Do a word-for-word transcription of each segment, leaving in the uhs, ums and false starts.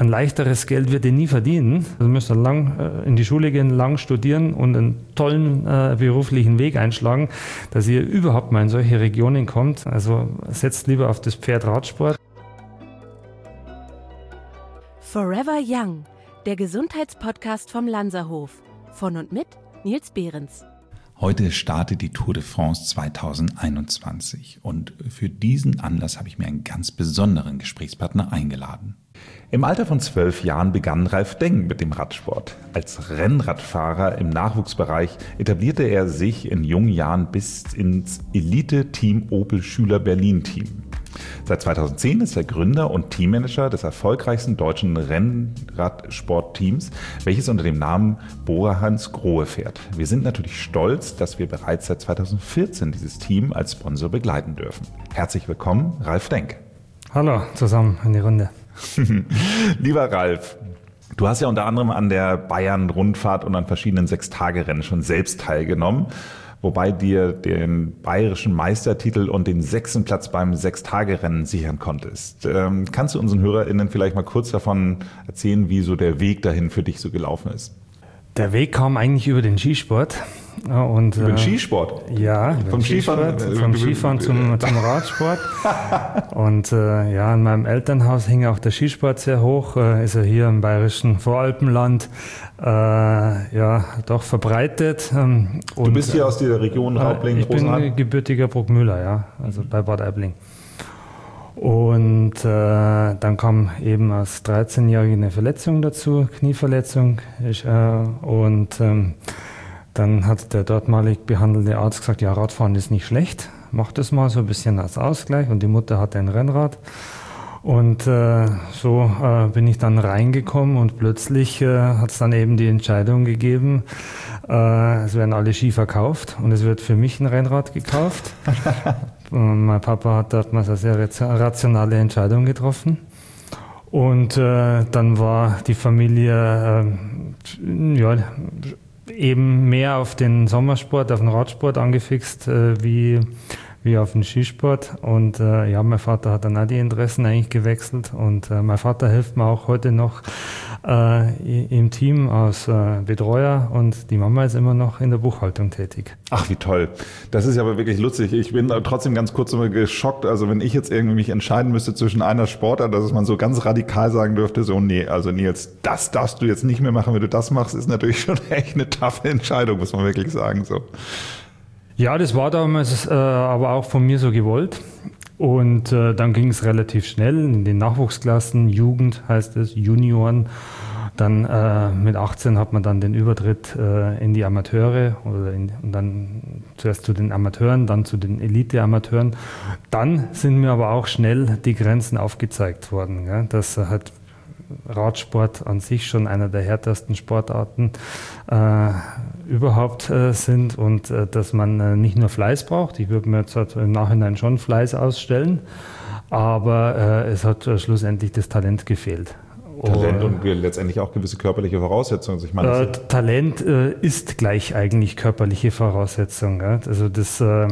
ein leichteres Geld wird ihr nie verdienen. Also müsst ihr lang äh, in die Schule gehen, lang studieren und einen tollen äh, beruflichen Weg einschlagen, dass ihr überhaupt mal in solche Regionen kommt. Also setzt lieber auf das Pferd Radsport. Forever Young, der Gesundheitspodcast vom Lanzerhof. Von und mit Nils Behrens. Heute startet die Tour de France zweitausendeinundzwanzig und für diesen Anlass habe ich mir einen ganz besonderen Gesprächspartner eingeladen. Im Alter von zwölf Jahren begann Ralf Denk mit dem Radsport. Als Rennradfahrer im Nachwuchsbereich etablierte er sich in jungen Jahren bis ins Elite-Team Opel Schüler Berlin-Team. Seit zweitausendzehn ist er Gründer und Teammanager des erfolgreichsten deutschen Rennradsportteams, welches unter dem Namen Bora Hansgrohe fährt. Wir sind natürlich stolz, dass wir bereits seit zweitausendvierzehn dieses Team als Sponsor begleiten dürfen. Herzlich willkommen, Ralf Denk. Hallo zusammen in die Runde. Lieber Ralf, du hast ja unter anderem an der Bayern-Rundfahrt und an verschiedenen Sechstagerennen schon selbst teilgenommen, wobei dir den bayerischen Meistertitel und den sechsten Platz beim Sechstagerennen sichern konntest. Ähm, kannst du unseren HörerInnen vielleicht mal kurz davon erzählen, wie so der Weg dahin für dich so gelaufen ist? Der Weg kam eigentlich über den Skisport. Und, über den Skisport? Äh, ja, vom Skifahren, Skisport, vom Skifahren zum, zum Radsport. Und äh, ja, in meinem Elternhaus hing auch der Skisport sehr hoch. Äh, ist er hier im bayerischen Voralpenland äh, ja doch verbreitet. Ähm, du und, bist hier aus der Region Raubling, äh, Ich bin Rosenheim? gebürtiger Bruckmüller, ja, also mhm. bei Bad Aibling. Und äh, dann kam eben als dreizehnjährige eine Verletzung dazu, Knieverletzung. Ich, äh, und ähm, dann hat der dortmalig behandelte Arzt gesagt, ja, Radfahren ist nicht schlecht, mach das mal so ein bisschen als Ausgleich. Und die Mutter hatte ein Rennrad. Und äh, so äh, bin ich dann reingekommen und plötzlich äh, hat es dann eben die Entscheidung gegeben, äh, es werden alle Ski verkauft und es wird für mich ein Rennrad gekauft. Mein Papa hat damals eine sehr rationale Entscheidung getroffen. Und äh, dann war die Familie äh, ja, eben mehr auf den Sommersport, auf den Radsport angefixt, äh, wie, wie auf den Skisport. Und äh, ja, mein Vater hat dann auch die Interessen eigentlich gewechselt. Und äh, mein Vater hilft mir auch heute noch äh, im Team als äh, Betreuer und die Mama ist immer noch in der Buchhaltung tätig. Ach, wie toll. Das ist aber wirklich lustig. Ich bin trotzdem ganz kurz immer geschockt. Also wenn ich jetzt irgendwie mich entscheiden müsste zwischen einer Sportart, dass man so ganz radikal sagen dürfte, so nee, also Nils, das darfst du jetzt nicht mehr machen, wenn du das machst, ist natürlich schon echt eine taffe Entscheidung, muss man wirklich sagen. So. Ja, das war damals äh, aber auch von mir so gewollt. Und äh, dann ging es relativ schnell in den Nachwuchsklassen, Jugend heißt es, Junioren. Dann äh, mit achtzehn hat man dann den Übertritt äh, in die Amateure oder in, und dann zuerst zu den Amateuren, dann zu den Elite-Amateuren. Dann sind mir aber auch schnell die Grenzen aufgezeigt worden, ja, dass halt Radsport an sich schon einer der härtesten Sportarten äh, überhaupt äh, sind und äh, dass man äh, nicht nur Fleiß braucht. Ich würde mir jetzt halt im Nachhinein schon Fleiß ausstellen, aber äh, es hat äh, schlussendlich das Talent gefehlt. Talent und letztendlich auch gewisse körperliche Voraussetzungen. Also ich meine, äh, Talent äh, ist gleich eigentlich körperliche Voraussetzung. Ja? Also das äh,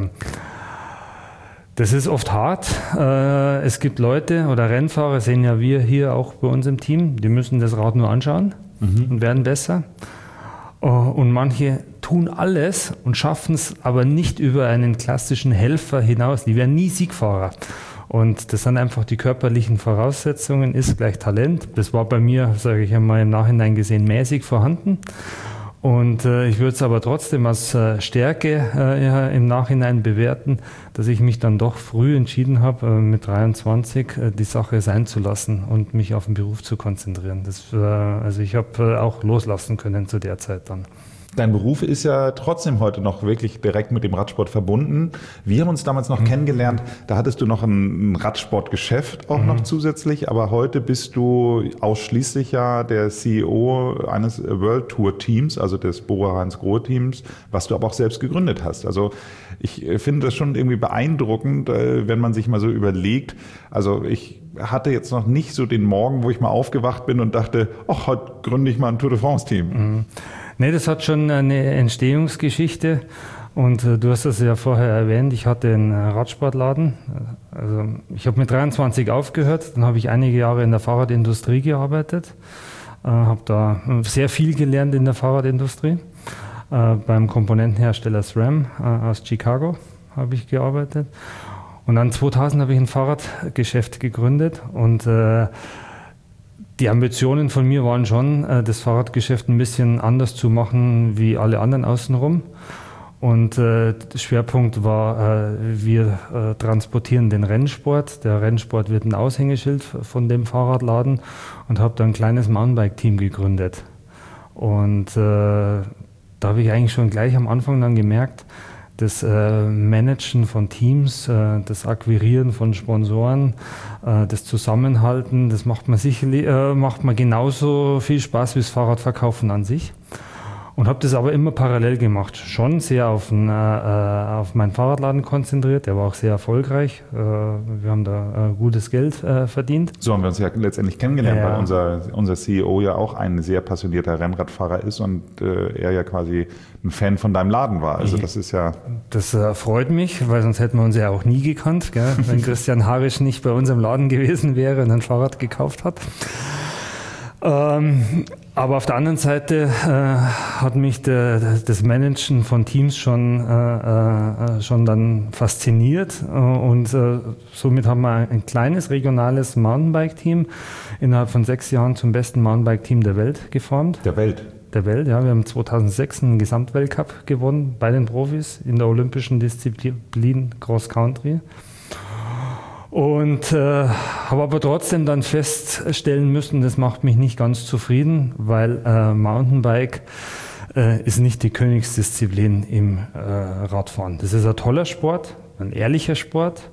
Das ist oft hart. Es gibt Leute oder Rennfahrer, sehen ja wir hier auch bei uns im Team, die müssen das Rad nur anschauen mhm. und werden besser. Und manche tun alles und schaffen es aber nicht über einen klassischen Helfer hinaus. Die werden nie Siegfahrer. Und das sind einfach die körperlichen Voraussetzungen, ist gleich Talent. Das war bei mir, sage ich einmal im Nachhinein gesehen, mäßig vorhanden. Und äh, ich würde es aber trotzdem als äh, Stärke äh, ja, im Nachhinein bewerten, dass ich mich dann doch früh entschieden habe, äh, mit dreiundzwanzig äh, die Sache sein zu lassen und mich auf den Beruf zu konzentrieren. Das, äh, also ich habe äh, auch loslassen können zu der Zeit dann. Dein Beruf ist ja trotzdem heute noch wirklich direkt mit dem Radsport verbunden. Wir haben uns damals noch mhm. kennengelernt, da hattest du noch ein Radsportgeschäft auch mhm. noch zusätzlich, aber heute bist du ausschließlich ja der C E O eines World Tour Teams, also des Bora Hansgrohe Teams, was du aber auch selbst gegründet hast. Also ich finde das schon irgendwie beeindruckend, wenn man sich mal so überlegt, also ich hatte jetzt noch nicht so den Morgen, wo ich mal aufgewacht bin und dachte, ach, heute gründe ich mal ein Tour de France Team. Mhm. Nee, das hat schon eine Entstehungsgeschichte. Und äh, du hast es ja vorher erwähnt, ich hatte einen äh, Radsportladen. Also ich habe mit dreiundzwanzig aufgehört, dann habe ich einige Jahre in der Fahrradindustrie gearbeitet, äh, habe da sehr viel gelernt in der Fahrradindustrie. Äh, beim Komponentenhersteller SRAM äh, aus Chicago habe ich gearbeitet. Und dann zweitausend habe ich ein Fahrradgeschäft gegründet und äh, die Ambitionen von mir waren schon, äh, das Fahrradgeschäft ein bisschen anders zu machen wie alle anderen außenrum. Und äh, der Schwerpunkt war, äh, wir äh, transportieren den Rennsport. Der Rennsport wird ein Aushängeschild von dem Fahrradladen und habe dann ein kleines Mountainbike-Team gegründet. Und äh, da habe ich eigentlich schon gleich am Anfang dann gemerkt, das äh, Managen von Teams, äh, das Akquirieren von Sponsoren, äh, das Zusammenhalten, das macht man sicherlich, äh, macht man genauso viel Spaß wie das Fahrradverkaufen an sich. Und habe das aber immer parallel gemacht. Schon sehr auf, ein, äh, auf meinen Fahrradladen konzentriert. Der war auch sehr erfolgreich. Äh, wir haben da äh, gutes Geld äh, verdient. So haben wir uns ja letztendlich kennengelernt, ja. weil unser, unser C E O ja auch ein sehr passionierter Rennradfahrer ist und äh, er ja quasi ein Fan von deinem Laden war. Also das ist ja... Das äh, freut mich, weil sonst hätten wir uns ja auch nie gekannt, gell? Wenn Christian Harisch nicht bei uns im Laden gewesen wäre und ein Fahrrad gekauft hat. Ähm, aber auf der anderen Seite äh, hat mich der, das Managen von Teams schon, äh, äh, schon dann fasziniert äh, und äh, somit haben wir ein kleines regionales Mountainbike-Team innerhalb von sechs Jahren zum besten Mountainbike-Team der Welt geformt. Der Welt? Der Welt, ja. Wir haben zweitausendsechs einen Gesamtweltcup gewonnen bei den Profis in der olympischen Disziplin Cross Country. Und äh, habe aber trotzdem dann feststellen müssen, das macht mich nicht ganz zufrieden, weil äh, Mountainbike äh, ist nicht die Königsdisziplin im äh, Radfahren. Das ist ein toller Sport, ein ehrlicher Sport,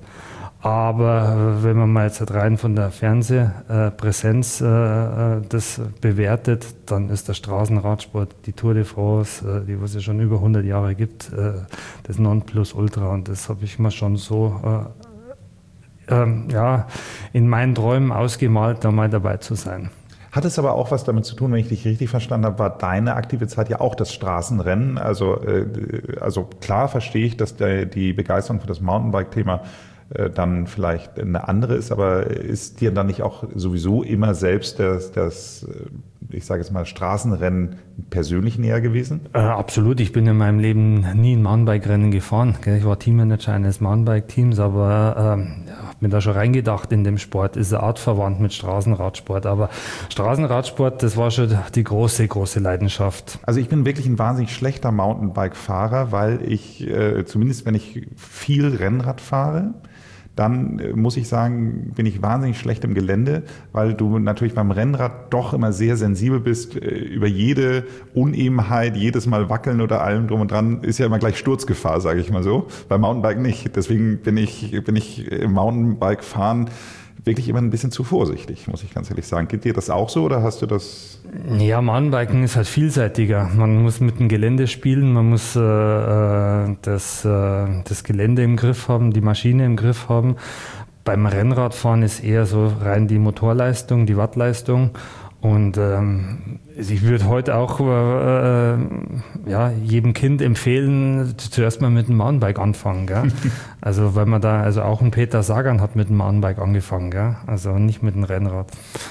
aber wenn man mal jetzt rein von der Fernsehpräsenz äh, das bewertet, dann ist der Straßenradsport, die Tour de France, äh, die was es schon über hundert Jahre gibt, äh, das Nonplusultra, und das habe ich mir schon so äh, Ähm, ja, in meinen Träumen ausgemalt, da mal dabei zu sein. Hat es aber auch was damit zu tun, wenn ich dich richtig verstanden habe, war deine aktive Zeit ja auch das Straßenrennen? Also, äh, also klar verstehe ich, dass der, die Begeisterung für das Mountainbike-Thema äh, dann vielleicht eine andere ist, aber ist dir dann nicht auch sowieso immer selbst das, das ich sage jetzt mal, Straßenrennen persönlich näher gewesen? Äh, absolut. Ich bin in meinem Leben nie ein Mountainbike-Rennen gefahren. Ich war Teammanager eines Mountainbike-Teams, aber ähm, ja, habe mir da schon reingedacht in dem Sport. Ist eine Art verwandt mit Straßenradsport. Aber Straßenradsport, das war schon die große, große Leidenschaft. Also ich bin wirklich ein wahnsinnig schlechter Mountainbike-Fahrer, weil ich, äh, zumindest wenn ich viel Rennrad fahre, dann muss ich sagen, bin ich wahnsinnig schlecht im Gelände, weil du natürlich beim Rennrad doch immer sehr sensibel bist. Über jede Unebenheit, jedes Mal wackeln oder allem drum und dran ist ja immer gleich Sturzgefahr, sage ich mal so. Beim Mountainbike nicht. Deswegen bin ich, bin ich im Mountainbike-Fahren wirklich immer ein bisschen zu vorsichtig, muss ich ganz ehrlich sagen. Geht dir das auch so oder hast du das? Ja, Mountainbiken ist halt vielseitiger. Man muss mit dem Gelände spielen, man muss äh, das, äh, das Gelände im Griff haben, die Maschine im Griff haben. Beim Rennradfahren ist eher so rein die Motorleistung, die Wattleistung. Und ähm, ich würde heute auch äh, ja, jedem Kind empfehlen, zuerst mal mit dem Mountainbike anfangen. Gell? Also weil man da, also auch ein Peter Sagan hat mit dem Mountainbike angefangen, gell? Also nicht mit dem Rennrad.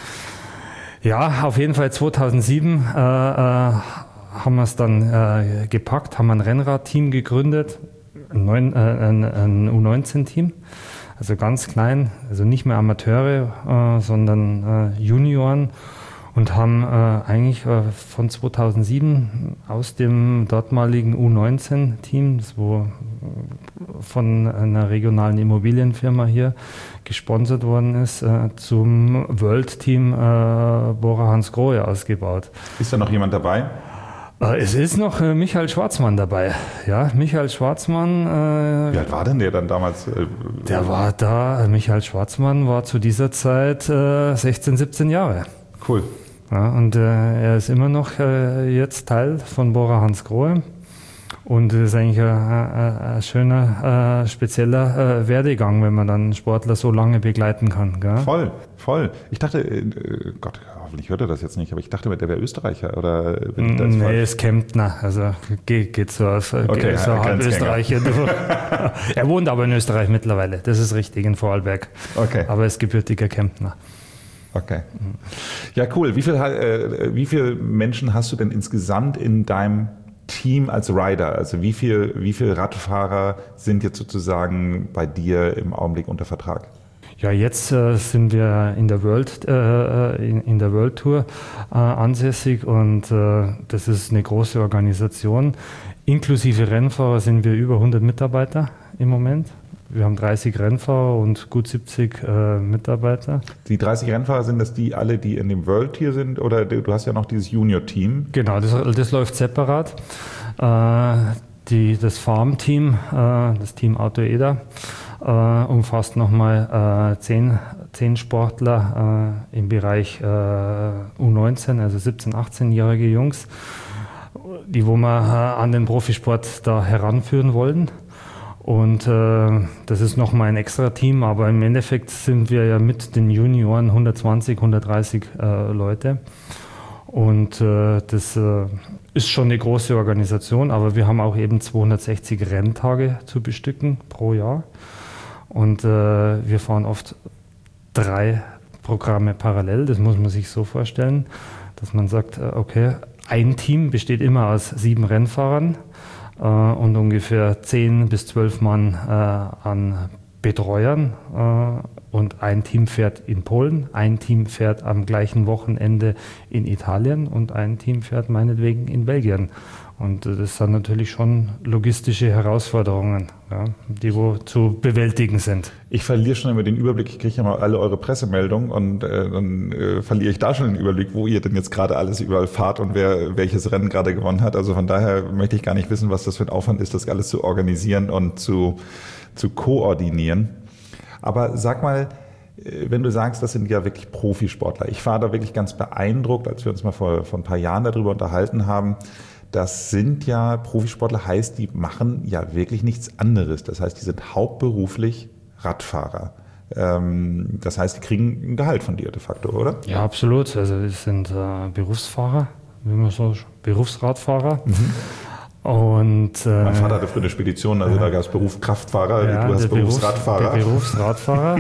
Ja, auf jeden Fall zweitausendsieben äh, äh, haben wir es dann äh, gepackt, haben ein Rennradteam gegründet, ein, neun, äh, ein, ein U neunzehn Team. Also ganz klein, also nicht mehr Amateure, äh, sondern äh, Junioren. Und haben äh, eigentlich äh, von zweitausendsieben aus dem dortmaligen U neunzehn Team, das wo äh, von einer regionalen Immobilienfirma hier gesponsert worden ist, äh, zum World Team äh, Bora Hansgrohe ausgebaut. Ist da noch jemand dabei? Äh, es ist noch äh, Michael Schwarzmann dabei. Ja, Michael Schwarzmann. Äh, Wie alt war denn der dann damals? Äh, der war da, Michael Schwarzmann war zu dieser Zeit äh, sechzehn, siebzehn Jahre. Cool. Ja, und äh, er ist immer noch äh, jetzt Teil von Bora Hansgrohe und das ist eigentlich ein, ein, ein schöner, äh, spezieller äh, Werdegang, wenn man dann einen Sportler so lange begleiten kann. Gell? Voll, voll. Ich dachte, äh, Gott, hoffentlich hört er das jetzt nicht, aber ich dachte, der wäre Österreicher. Oder bin ich da jetzt nee, ist Kemptner, also geht, geht so aus okay, so halb Österreicher. Er wohnt aber in Österreich mittlerweile, das ist richtig, in Vorarlberg. Okay. Aber er ist gebürtiger Kemptner. Okay. Ja, cool. Wie viel, äh, wie viele Menschen hast du denn insgesamt in deinem Team als Rider? Also wie viel, wie viele Radfahrer sind jetzt sozusagen bei dir im Augenblick unter Vertrag? Ja, jetzt äh, sind wir in der World, äh, in, in der World Tour äh, ansässig und äh, das ist eine große Organisation. Inklusive Rennfahrer sind wir über hundert Mitarbeiter im Moment. Wir haben dreißig Rennfahrer und gut siebzig äh, Mitarbeiter. Die dreißig Rennfahrer, sind das die alle, die in dem World Tier sind? Oder du hast ja noch dieses Junior-Team? Genau, das, das läuft separat. Äh, die, das Farm-Team, äh, das Team Auto Eder, äh, umfasst nochmal äh, zehn, zehn Sportler äh, im Bereich äh, U neunzehn, also siebzehn-, achtzehnjährige Jungs, die wo wir äh, an den Profisport da heranführen wollen. Und äh, das ist nochmal ein extra Team, aber im Endeffekt sind wir ja mit den Junioren hundertzwanzig, hundertdreißig äh, Leute. Und äh, das äh, ist schon eine große Organisation, aber wir haben auch eben zweihundertsechzig Renntage zu bestücken pro Jahr. Und äh, wir fahren oft drei Programme parallel, das muss man sich so vorstellen, dass man sagt, okay, ein Team besteht immer aus sieben Rennfahrern, und ungefähr zehn bis zwölf Mann äh, an Betreuern. Äh, und ein Team fährt in Polen, ein Team fährt am gleichen Wochenende in Italien und ein Team fährt meinetwegen in Belgien. Und äh, das sind natürlich schon logistische Herausforderungen, ja, die wo zu bewältigen sind. Ich verliere schon immer den Überblick, ich kriege ja mal alle eure Pressemeldungen und äh, dann äh, verliere ich da schon den Überblick, wo ihr denn jetzt gerade alles überall fahrt und wer welches Rennen gerade gewonnen hat. Also von daher möchte ich gar nicht wissen, was das für ein Aufwand ist, das alles zu organisieren und zu, zu koordinieren. Aber sag mal, wenn du sagst, das sind ja wirklich Profisportler. Ich war da wirklich ganz beeindruckt, als wir uns mal vor, vor ein paar Jahren darüber unterhalten haben. Das sind ja Profisportler, heißt, die machen ja wirklich nichts anderes. Das heißt, die sind hauptberuflich Radfahrer. Ähm, das heißt, die kriegen ein Gehalt von dir de facto, oder? Ja, absolut. Also wir sind äh, Berufsfahrer, wie man so Berufsradfahrer. Mhm. Und, äh, mein Vater hatte früher eine Spedition, also äh, da gab es Beruf Kraftfahrer, ja, du hast Berufsradfahrer. Berufs, der Berufsradfahrer.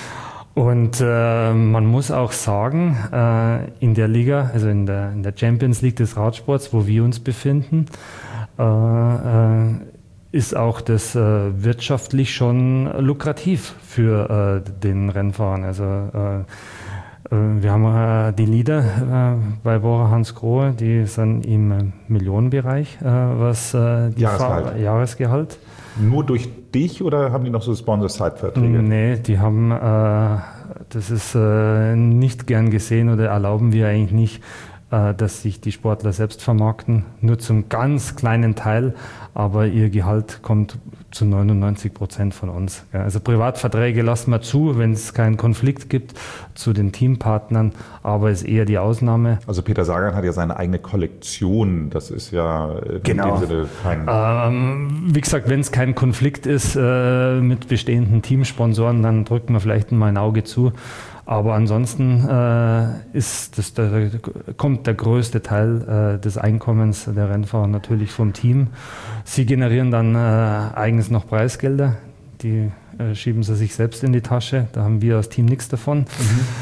Und äh, man muss auch sagen, äh, in der Liga, also in der, in der Champions League des Radsports, wo wir uns befinden, äh, äh, ist auch das äh, wirtschaftlich schon lukrativ für äh, den Rennfahrern. Also äh, äh, wir haben äh, die Leader äh, bei Bora Hansgrohe, die sind im Millionenbereich, äh, was äh, die Jahresgehalt. Fahr- Jahresgehalt. Nur durch dich oder haben die noch so Sponsor-Side-Verträge? Nee, die haben, äh, das ist äh, nicht gern gesehen oder erlauben wir eigentlich nicht, äh, dass sich die Sportler selbst vermarkten, nur zum ganz kleinen Teil, aber ihr Gehalt kommt zu neunundneunzig Prozent von uns. Ja, also Privatverträge lassen wir zu, wenn es keinen Konflikt gibt zu den Teampartnern, aber ist eher die Ausnahme. Also Peter Sagan hat ja seine eigene Kollektion, das ist ja in genau. dem Sinne kein... Ähm, wie gesagt, wenn es kein Konflikt ist äh, mit bestehenden Teamsponsoren, dann drückt man vielleicht mal ein Auge zu. Aber ansonsten äh, ist das der, kommt der größte Teil äh, des Einkommens der Rennfahrer natürlich vom Team. Sie generieren dann äh, eigens noch Preisgelder, die äh, schieben sie sich selbst in die Tasche. Da haben wir als Team nichts davon. Mhm.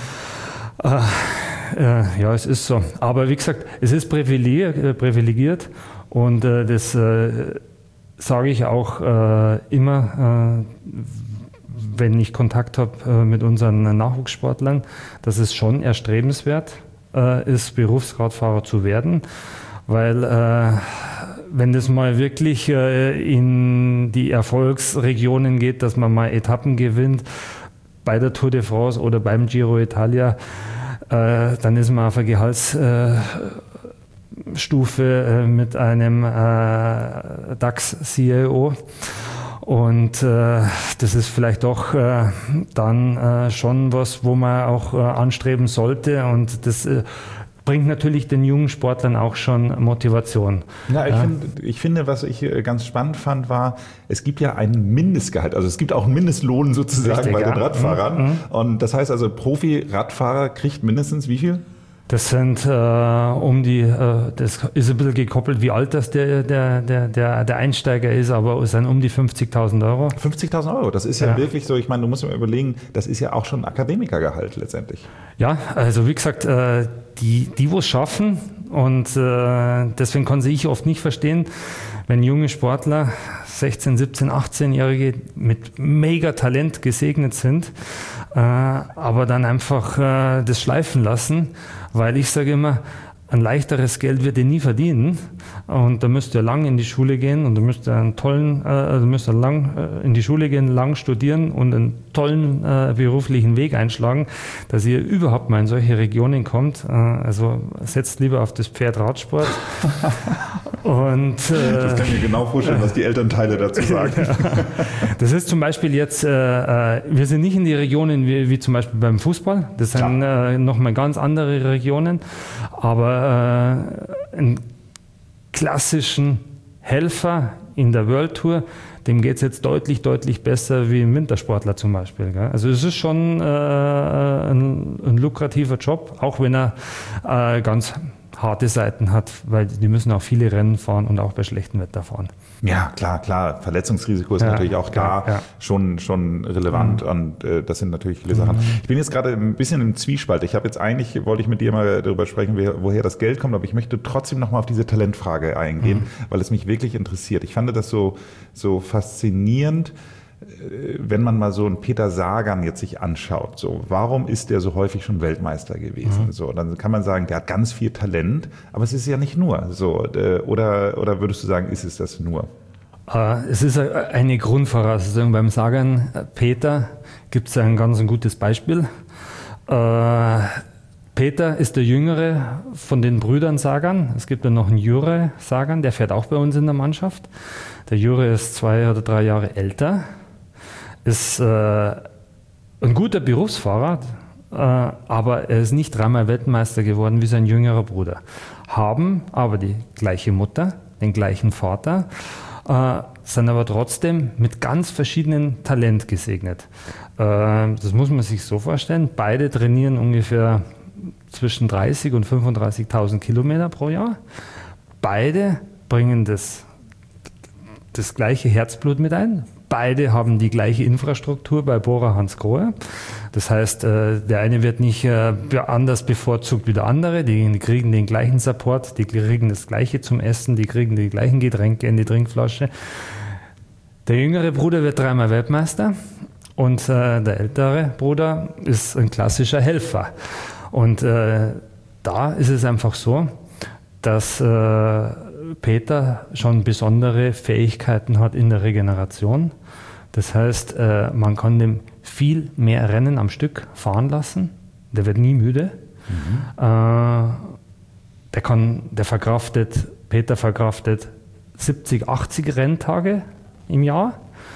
Äh, äh, ja, es ist so. Aber wie gesagt, es ist privilegiert, äh, privilegiert und äh, das äh, sage ich auch äh, immer, äh, wenn ich Kontakt habe äh, mit unseren Nachwuchssportlern, dass es schon erstrebenswert äh, ist, Berufsradfahrer zu werden, weil äh, wenn das mal wirklich äh, in die Erfolgsregionen geht, dass man mal Etappen gewinnt, bei der Tour de France oder beim Giro Italia, äh, dann ist man auf der Gehaltsstufe äh, mit einem äh, DAX-C E O. Und äh, das ist vielleicht doch äh, dann äh, schon was, wo man auch äh, anstreben sollte. Und das äh, bringt natürlich den jungen Sportlern auch schon Motivation. Ja, ich, ja. Find, ich finde, was ich ganz spannend fand, war, es gibt ja ein Mindestgehalt. Also es gibt auch einen Mindestlohn sozusagen Richtig, bei ja. den Radfahrern. Mhm. Und das heißt also, Profi-Radfahrer kriegt mindestens wie viel? Das sind äh, um die, äh, das ist ein bisschen gekoppelt, wie alt das der, der, der, der, der Einsteiger ist, aber es sind um die fünfzigtausend Euro. fünfzigtausend Euro, das ist ja, ja wirklich so, ich meine, du musst dir mal überlegen, das ist ja auch schon ein Akademikergehalt letztendlich. Ja, also wie gesagt, äh, die, die wo es schaffen und äh, deswegen konnte ich oft nicht verstehen, wenn junge Sportler, sechzehn-, siebzehn-, achtzehnjährige mit mega Talent gesegnet sind, äh, aber dann einfach äh, das schleifen lassen, weil ich sage immer, ein leichteres Geld wird ihr nie verdienen und da müsst ihr lang in die Schule gehen und da müsst ihr einen tollen, äh, müsst ihr lang äh, in die Schule gehen, lang studieren und einen tollen äh, beruflichen Weg einschlagen, dass ihr überhaupt mal in solche Regionen kommt. Äh, also setzt lieber auf das Pferd Radsport. und, äh, das kann ich mir genau vorstellen, was die Elternteile dazu sagen. Ja. Das ist zum Beispiel jetzt, äh, wir sind nicht in die Regionen wie, wie zum Beispiel beim Fußball, das sind äh, nochmal ganz andere Regionen, aber einen klassischen Helfer in der World Tour, dem geht es jetzt deutlich, deutlich besser wie ein Wintersportler zum Beispiel. Gell? Also es ist schon äh, ein, ein lukrativer Job, auch wenn er äh, ganz harte Seiten hat, weil die müssen auch viele Rennen fahren und auch bei schlechtem Wetter fahren. Ja, klar, klar. Verletzungsrisiko ist ja, natürlich auch da ja, ja. schon, schon relevant mhm. und äh, das sind natürlich viele Sachen. Mhm. Ich bin jetzt gerade ein bisschen im Zwiespalt. Ich habe jetzt eigentlich, wollte ich mit dir mal darüber sprechen, woher das Geld kommt, aber ich möchte trotzdem nochmal auf diese Talentfrage eingehen, mhm. weil es mich wirklich interessiert. Ich fand das so, so faszinierend, wenn man mal so einen Peter Sagan jetzt sich anschaut, so, warum ist der so häufig schon Weltmeister gewesen? Mhm. So, dann kann man sagen, der hat ganz viel Talent, aber es ist ja nicht nur so. Oder, oder würdest du sagen, ist es das nur? Es ist eine Grundvoraussetzung. Beim Sagan Peter gibt es ein ganz ein gutes Beispiel. Peter ist der Jüngere von den Brüdern Sagan. Es gibt dann noch einen Jure Sagan, der fährt auch bei uns in der Mannschaft. Der Jure ist zwei oder drei Jahre älter. Ist äh, ein guter Berufsfahrer, äh, aber er ist nicht dreimal Weltmeister geworden wie sein jüngerer Bruder. Haben aber die gleiche Mutter, den gleichen Vater, äh, sind aber trotzdem mit ganz verschiedenen Talent gesegnet. Äh, das muss man sich so vorstellen. Beide trainieren ungefähr zwischen dreißig und fünfunddreißigtausend Kilometer pro Jahr. Beide bringen das, das gleiche Herzblut mit ein. Beide haben die gleiche Infrastruktur bei Bora Hansgrohe. Das heißt, der eine wird nicht anders bevorzugt wie der andere. Die kriegen den gleichen Support, die kriegen das Gleiche zum Essen, die kriegen die gleichen Getränke in die Trinkflasche. Der jüngere Bruder wird dreimal Weltmeister und der ältere Bruder ist ein klassischer Helfer. Und da ist es einfach so, dass Peter schon besondere Fähigkeiten hat in der Regeneration. Das heißt, äh, man kann dem viel mehr Rennen am Stück fahren lassen. Der wird nie müde. Mhm. Äh, der kann, der verkraftet, Peter verkraftet siebzig, achtzig Renntage im Jahr.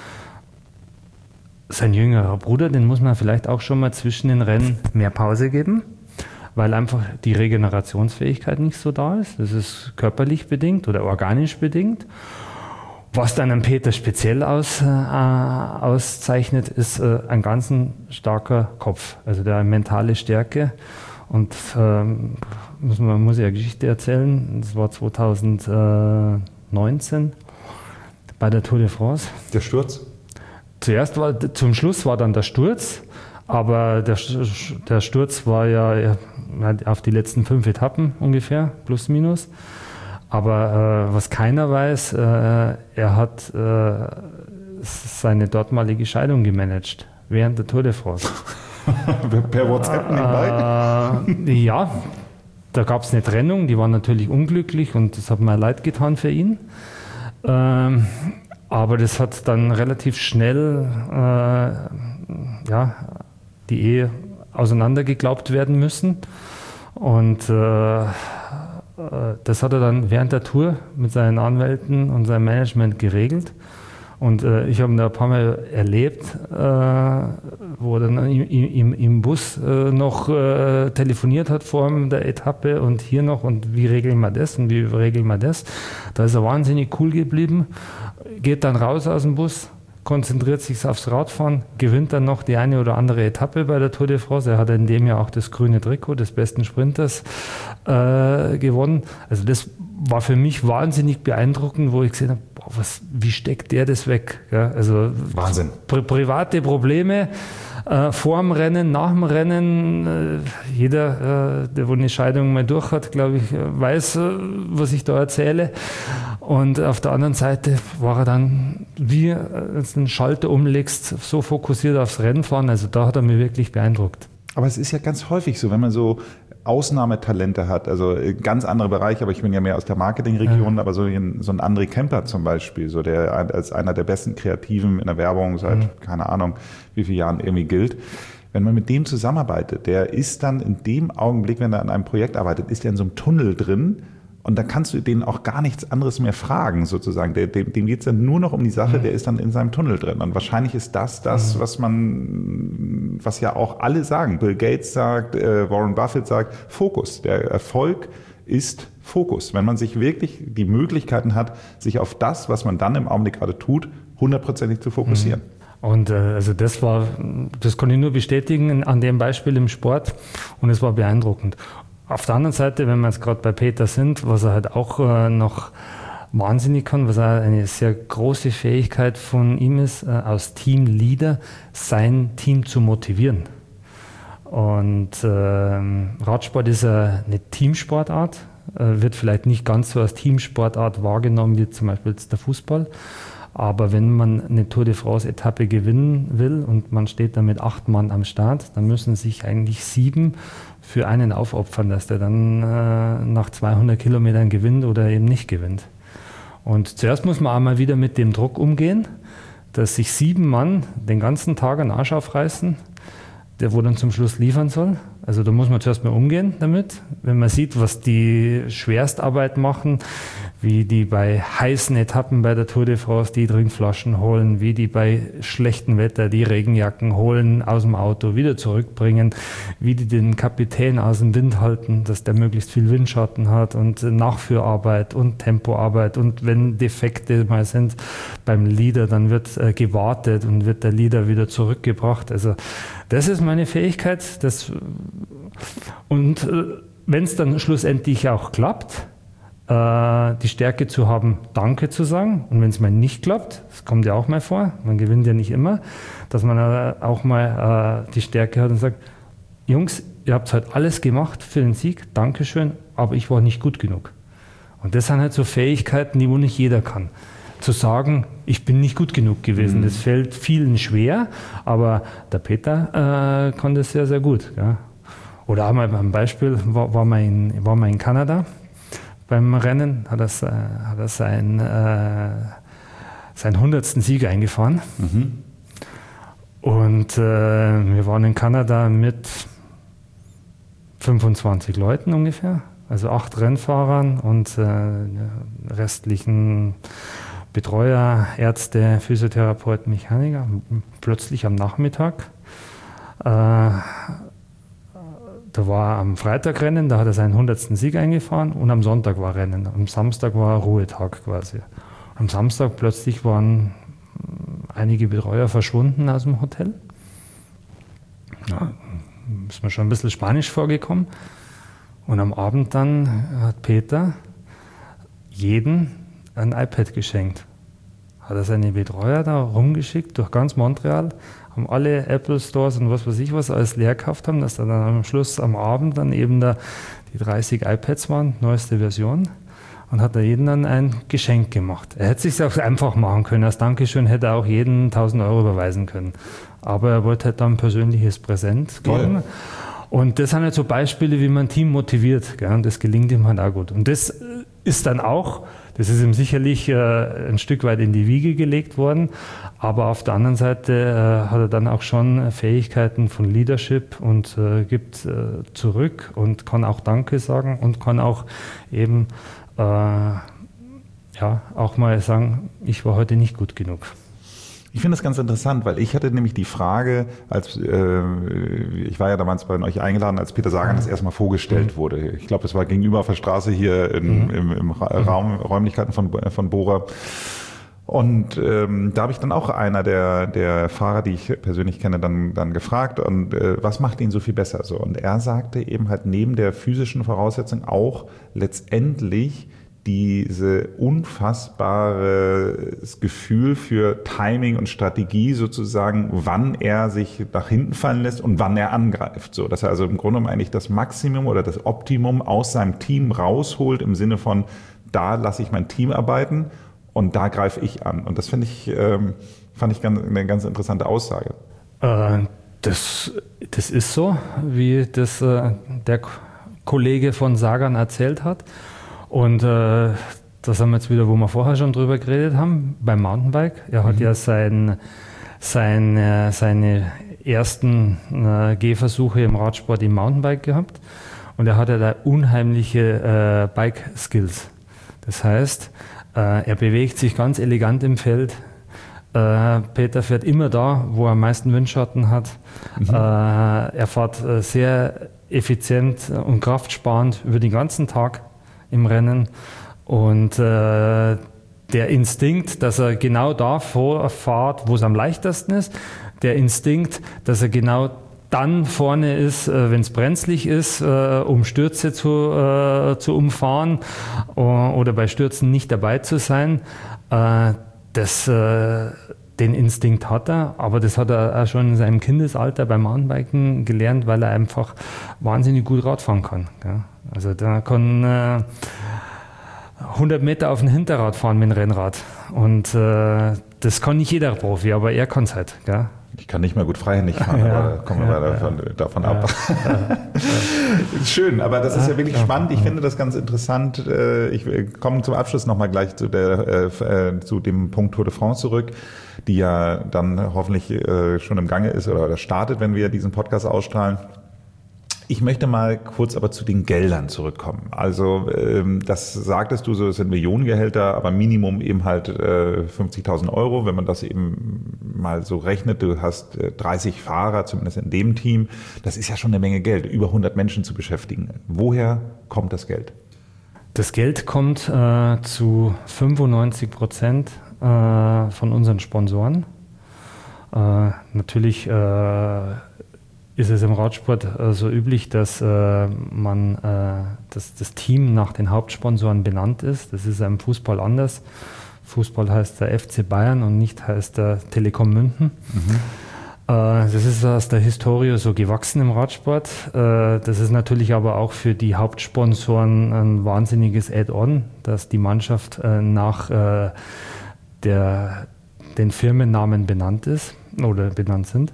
Sein jüngerer Bruder, den muss man vielleicht auch schon mal zwischen den Rennen mehr Pause geben, weil einfach die Regenerationsfähigkeit nicht so da ist. Das ist körperlich bedingt oder organisch bedingt. Was dann einen Peter speziell aus, äh, auszeichnet, ist äh, ein ganz starker Kopf, also der mentale Stärke. Und ähm, muss man muss ich eine Geschichte erzählen, das war zweitausendneunzehn bei der Tour de France. Der Sturz? Zuerst war, zum Schluss war dann der Sturz, aber der, der Sturz war ja auf die letzten fünf Etappen ungefähr, plus minus. Aber äh, was keiner weiß, äh, er hat äh, seine dortmalige Scheidung gemanagt während der Tour de France. Per WhatsApp nebenbei? Äh, ja, da gab es eine Trennung, die war natürlich unglücklich und das hat mir leid getan für ihn. Ähm, aber das hat dann relativ schnell äh, ja, die Ehe auseinandergeglaubt werden müssen. Und äh, das hat er dann während der Tour mit seinen Anwälten und seinem Management geregelt. Und äh, ich habe ihn da ein paar Mal erlebt, äh, wo er dann im, im, im Bus äh, noch äh, telefoniert hat vor der Etappe und hier noch und wie regeln wir das und wie regeln wir das. Da ist er wahnsinnig cool geblieben, geht dann raus aus dem Bus, konzentriert sich aufs Radfahren, gewinnt dann noch die eine oder andere Etappe bei der Tour de France. Er hat in dem Jahr auch das grüne Trikot des besten Sprinters äh, gewonnen. Also das war für mich wahnsinnig beeindruckend, wo ich gesehen habe, boah, was, wie steckt der das weg? Ja, also Wahnsinn. Pri- private Probleme äh, vor dem Rennen, nach dem Rennen. Äh, jeder, äh, der wohl eine Scheidung mal durch hat, glaube ich, weiß, äh, was ich da erzähle. Und auf der anderen Seite war er dann, wie äh, einen Schalter umlegst, so fokussiert aufs Rennfahren. Also da hat er mich wirklich beeindruckt. Aber es ist ja ganz häufig so, wenn man so Ausnahmetalente hat, also ganz andere Bereiche, aber ich bin ja mehr aus der Marketingregion, ja. aber so ein, so ein André Kemper zum Beispiel, so der als einer der besten Kreativen in der Werbung seit, mhm. keine Ahnung, wie viele Jahren irgendwie gilt. Wenn man mit dem zusammenarbeitet, der ist dann in dem Augenblick, wenn er an einem Projekt arbeitet, ist er in so einem Tunnel drin. Und da kannst du den auch gar nichts anderes mehr fragen, sozusagen. Der, dem dem geht es dann nur noch um die Sache, der ist dann in seinem Tunnel drin. Und wahrscheinlich ist das das, was man, was ja auch alle sagen. Bill Gates sagt, äh, Warren Buffett sagt, Fokus. Der Erfolg ist Fokus. Wenn man sich wirklich die Möglichkeiten hat, sich auf das, was man dann im Augenblick gerade tut, hundertprozentig zu fokussieren. Und äh, also das war, das kann ich nur bestätigen an dem Beispiel im Sport. Und es war beeindruckend. Auf der anderen Seite, wenn wir jetzt gerade bei Peter sind, was er halt auch äh, noch wahnsinnig kann, was auch eine sehr große Fähigkeit von ihm ist, äh, als Teamleader sein Team zu motivieren. Und äh, Radsport ist eine Teamsportart, äh, wird vielleicht nicht ganz so als Teamsportart wahrgenommen wie zum Beispiel jetzt der Fußball. Aber wenn man eine Tour de France-Etappe gewinnen will und man steht dann mit acht Mann am Start, dann müssen sich eigentlich sieben für einen aufopfern, dass der dann äh, nach zweihundert Kilometern gewinnt oder eben nicht gewinnt. Und zuerst muss man einmal wieder mit dem Druck umgehen, dass sich sieben Mann den ganzen Tag einen Arsch aufreißen, der wo dann zum Schluss liefern soll. Also da muss man zuerst mal umgehen damit. Wenn man sieht, was die Schwerstarbeit machen, wie die bei heißen Etappen bei der Tour de France die Trinkflaschen holen, wie die bei schlechtem Wetter die Regenjacken holen, aus dem Auto wieder zurückbringen, wie die den Kapitän aus dem Wind halten, dass der möglichst viel Windschatten hat und Nachführarbeit und Tempoarbeit. Und wenn Defekte mal sind beim Leader, dann wird äh, gewartet und wird der Leader wieder zurückgebracht. Also das ist meine Fähigkeit. Das, und äh, wenn es dann schlussendlich auch klappt, die Stärke zu haben, Danke zu sagen. Und wenn es mal nicht klappt, das kommt ja auch mal vor, man gewinnt ja nicht immer, dass man auch mal die Stärke hat und sagt, Jungs, ihr habt halt alles gemacht für den Sieg, Dankeschön, aber ich war nicht gut genug. Und das sind halt so Fähigkeiten, die wohl nicht jeder kann. Zu sagen, ich bin nicht gut genug gewesen, mhm. das fällt vielen schwer, aber der Peter äh, kann das sehr, sehr gut. Ja. Oder einmal beim Beispiel, war, war, man in, war man in Kanada, beim Rennen hat er, hat er seinen, äh, seinen hundertsten Sieg eingefahren. Mhm. Und äh, wir waren in Kanada mit fünfundzwanzig Leuten ungefähr, also acht Rennfahrern und äh, restlichen Betreuer, Ärzte, Physiotherapeuten, Mechaniker. Plötzlich am Nachmittag äh, Da war am Freitag Rennen, da hat er seinen hundertsten Sieg eingefahren und am Sonntag war Rennen. Am Samstag war Ruhetag quasi. Am Samstag plötzlich waren einige Betreuer verschwunden aus dem Hotel. Ja, ist mir schon ein bisschen Spanisch vorgekommen. Und am Abend dann hat Peter jeden ein iPad geschenkt. Hat er seine Betreuer da rumgeschickt durch ganz Montreal, haben alle Apple Stores und was weiß ich was alles leer gekauft haben, dass da dann am Schluss am Abend dann eben da die dreißig iPads waren, neueste Version, und hat da jeden dann ein Geschenk gemacht. Er hätte es sich auch einfach machen können, als Dankeschön hätte er auch jeden tausend Euro überweisen können. Aber er wollte halt dann ein persönliches Präsent geben. Toll. Und das sind halt so Beispiele, wie man ein Team motiviert, gell? Und das gelingt ihm halt auch gut. Und das ist dann auch, das ist ihm sicherlich äh, ein Stück weit in die Wiege gelegt worden, aber auf der anderen Seite äh, hat er dann auch schon Fähigkeiten von Leadership und äh, gibt äh, zurück und kann auch Danke sagen und kann auch eben äh, ja, auch mal sagen, ich war heute nicht gut genug. Ich finde das ganz interessant, weil ich hatte nämlich die Frage, als äh, ich war ja damals bei euch eingeladen, als Peter Sagan das erstmal vorgestellt mhm. wurde. Ich glaube, es war gegenüber auf der Straße hier in, mhm. im, im Raum, Räumlichkeiten von, von Bora. Und ähm, da habe ich dann auch einer der, der Fahrer, die ich persönlich kenne, dann, dann gefragt, und äh, was macht ihn so viel besser? So, und er sagte eben halt neben der physischen Voraussetzung auch letztendlich diese unfassbare Gefühl für Timing und Strategie sozusagen, wann er sich nach hinten fallen lässt und wann er angreift. So, dass er also im Grunde genommen eigentlich das Maximum oder das Optimum aus seinem Team rausholt im Sinne von, da lasse ich mein Team arbeiten und da greife ich an. Und das finde ich, ähm, fand ich ganz, eine ganz interessante Aussage. Äh, das, das ist so, wie das äh, der Kollege von Sagan erzählt hat. Und äh, das haben wir jetzt wieder, wo wir vorher schon drüber geredet haben, beim Mountainbike. Er hat mhm. ja sein, sein, äh, seine ersten äh, Gehversuche im Radsport im Mountainbike gehabt. Und er hatte da unheimliche äh, Bike-Skills. Das heißt, äh, er bewegt sich ganz elegant im Feld. Äh, Peter fährt immer da, wo er am meisten Windschatten hat. Mhm. Äh, er fährt äh, sehr effizient und kraftsparend über den ganzen Tag im Rennen, und äh, der Instinkt, dass er genau da vorfährt, wo es am leichtesten ist, der Instinkt, dass er genau dann vorne ist, äh, wenn es brenzlig ist, äh, um Stürze zu, äh, zu umfahren äh, oder bei Stürzen nicht dabei zu sein, äh, das, äh, den Instinkt hat er, aber das hat er auch schon in seinem Kindesalter beim Mountainbiken gelernt, weil er einfach wahnsinnig gut Rad fahren kann. Gell? Also da kann äh, hundert Meter auf dem Hinterrad fahren mit dem Rennrad, und äh, das kann nicht jeder Profi, aber er kann es halt. Gell? Ich kann nicht mehr gut freihändig fahren, ja, aber kommen wir ja, davon, ja. davon ab. Ja, ja, ja. Schön, aber das ist ja wirklich ja, spannend. Ich ja. finde das ganz interessant. Ich komme zum Abschluss nochmal gleich zu, der, zu dem Punkt Tour de France zurück, die ja dann hoffentlich schon im Gange ist oder startet, wenn wir diesen Podcast ausstrahlen. Ich möchte mal kurz aber zu den Geldern zurückkommen. Also ähm, das sagtest du so, es sind Millionengehälter, aber Minimum eben halt äh, fünfzigtausend Euro. Wenn man das eben mal so rechnet, du hast äh, dreißig Fahrer, zumindest in dem Team, das ist ja schon eine Menge Geld, über hundert Menschen zu beschäftigen. Woher kommt das Geld? Das Geld kommt äh, zu fünfundneunzig Prozent äh, von unseren Sponsoren. Äh, natürlich äh, ist es im Radsport äh, so üblich, dass äh, man äh, dass das Team nach den Hauptsponsoren benannt ist. Das ist im Fußball anders. Fußball heißt der F C Bayern und nicht heißt der Telekom München. Mhm. Äh, das ist aus der Historie so gewachsen im Radsport. Äh, das ist natürlich aber auch für die Hauptsponsoren ein wahnsinniges Add-on, dass die Mannschaft äh, nach äh, der, den Firmennamen benannt ist oder benannt sind.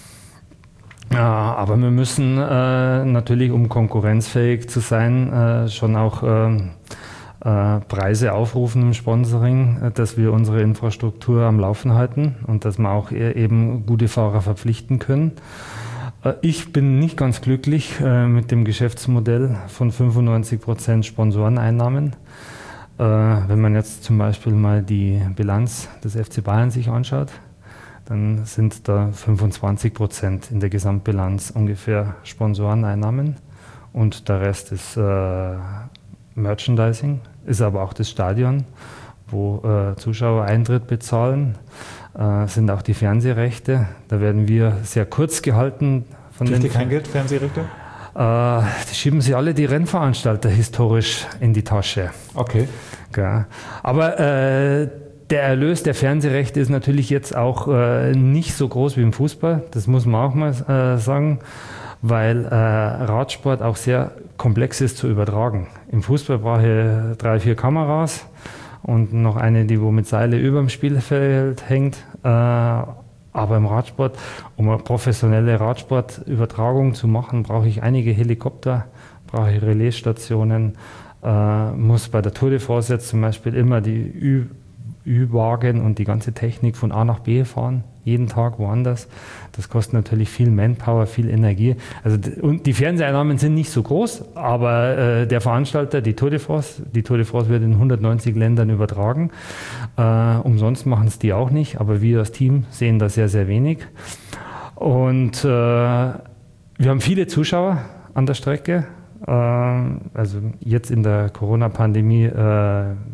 Ja, aber wir müssen äh, natürlich, um konkurrenzfähig zu sein, äh, schon auch äh, äh, Preise aufrufen im Sponsoring, äh, dass wir unsere Infrastruktur am Laufen halten und dass wir auch eben gute Fahrer verpflichten können. Äh, ich bin nicht ganz glücklich äh, mit dem Geschäftsmodell von fünfundneunzig Prozent Sponsoreneinnahmen. Äh, wenn man jetzt zum Beispiel mal die Bilanz des F C Bayern sich anschaut, dann sind da fünfundzwanzig Prozent in der Gesamtbilanz ungefähr Sponsoreneinnahmen, und der Rest ist äh, Merchandising, ist aber auch das Stadion, wo äh, Zuschauer Eintritt bezahlen, äh, sind auch die Fernsehrechte. Da werden wir sehr kurz gehalten. Von Kriegt ihr kein Geld, Fernsehrechte? Äh, da schieben sie alle die Rennveranstalter historisch in die Tasche. Okay. Ja. Aber äh, der Erlös der Fernsehrechte ist natürlich jetzt auch äh, nicht so groß wie im Fußball, das muss man auch mal äh, sagen, weil äh, Radsport auch sehr komplex ist zu übertragen. Im Fußball brauche ich drei, vier Kameras und noch eine, die wo mit Seile über dem Spielfeld hängt. Äh, aber im Radsport, um eine professionelle Radsportübertragung zu machen, brauche ich einige Helikopter, brauche ich Relaisstationen, äh, muss bei der Tour de France jetzt zum Beispiel immer die Ü Ü-Wagen und die ganze Technik von A nach B fahren, jeden Tag woanders. Das kostet natürlich viel Manpower, viel Energie. Also und die Fernseheinnahmen sind nicht so groß, aber äh, der Veranstalter, die Tour de France, die Tour de France wird in hundertneunzig Ländern übertragen. Äh, umsonst machen es die auch nicht, aber wir als Team sehen da sehr, sehr wenig. Und äh, wir haben viele Zuschauer an der Strecke. Äh, also jetzt in der Corona-Pandemie äh,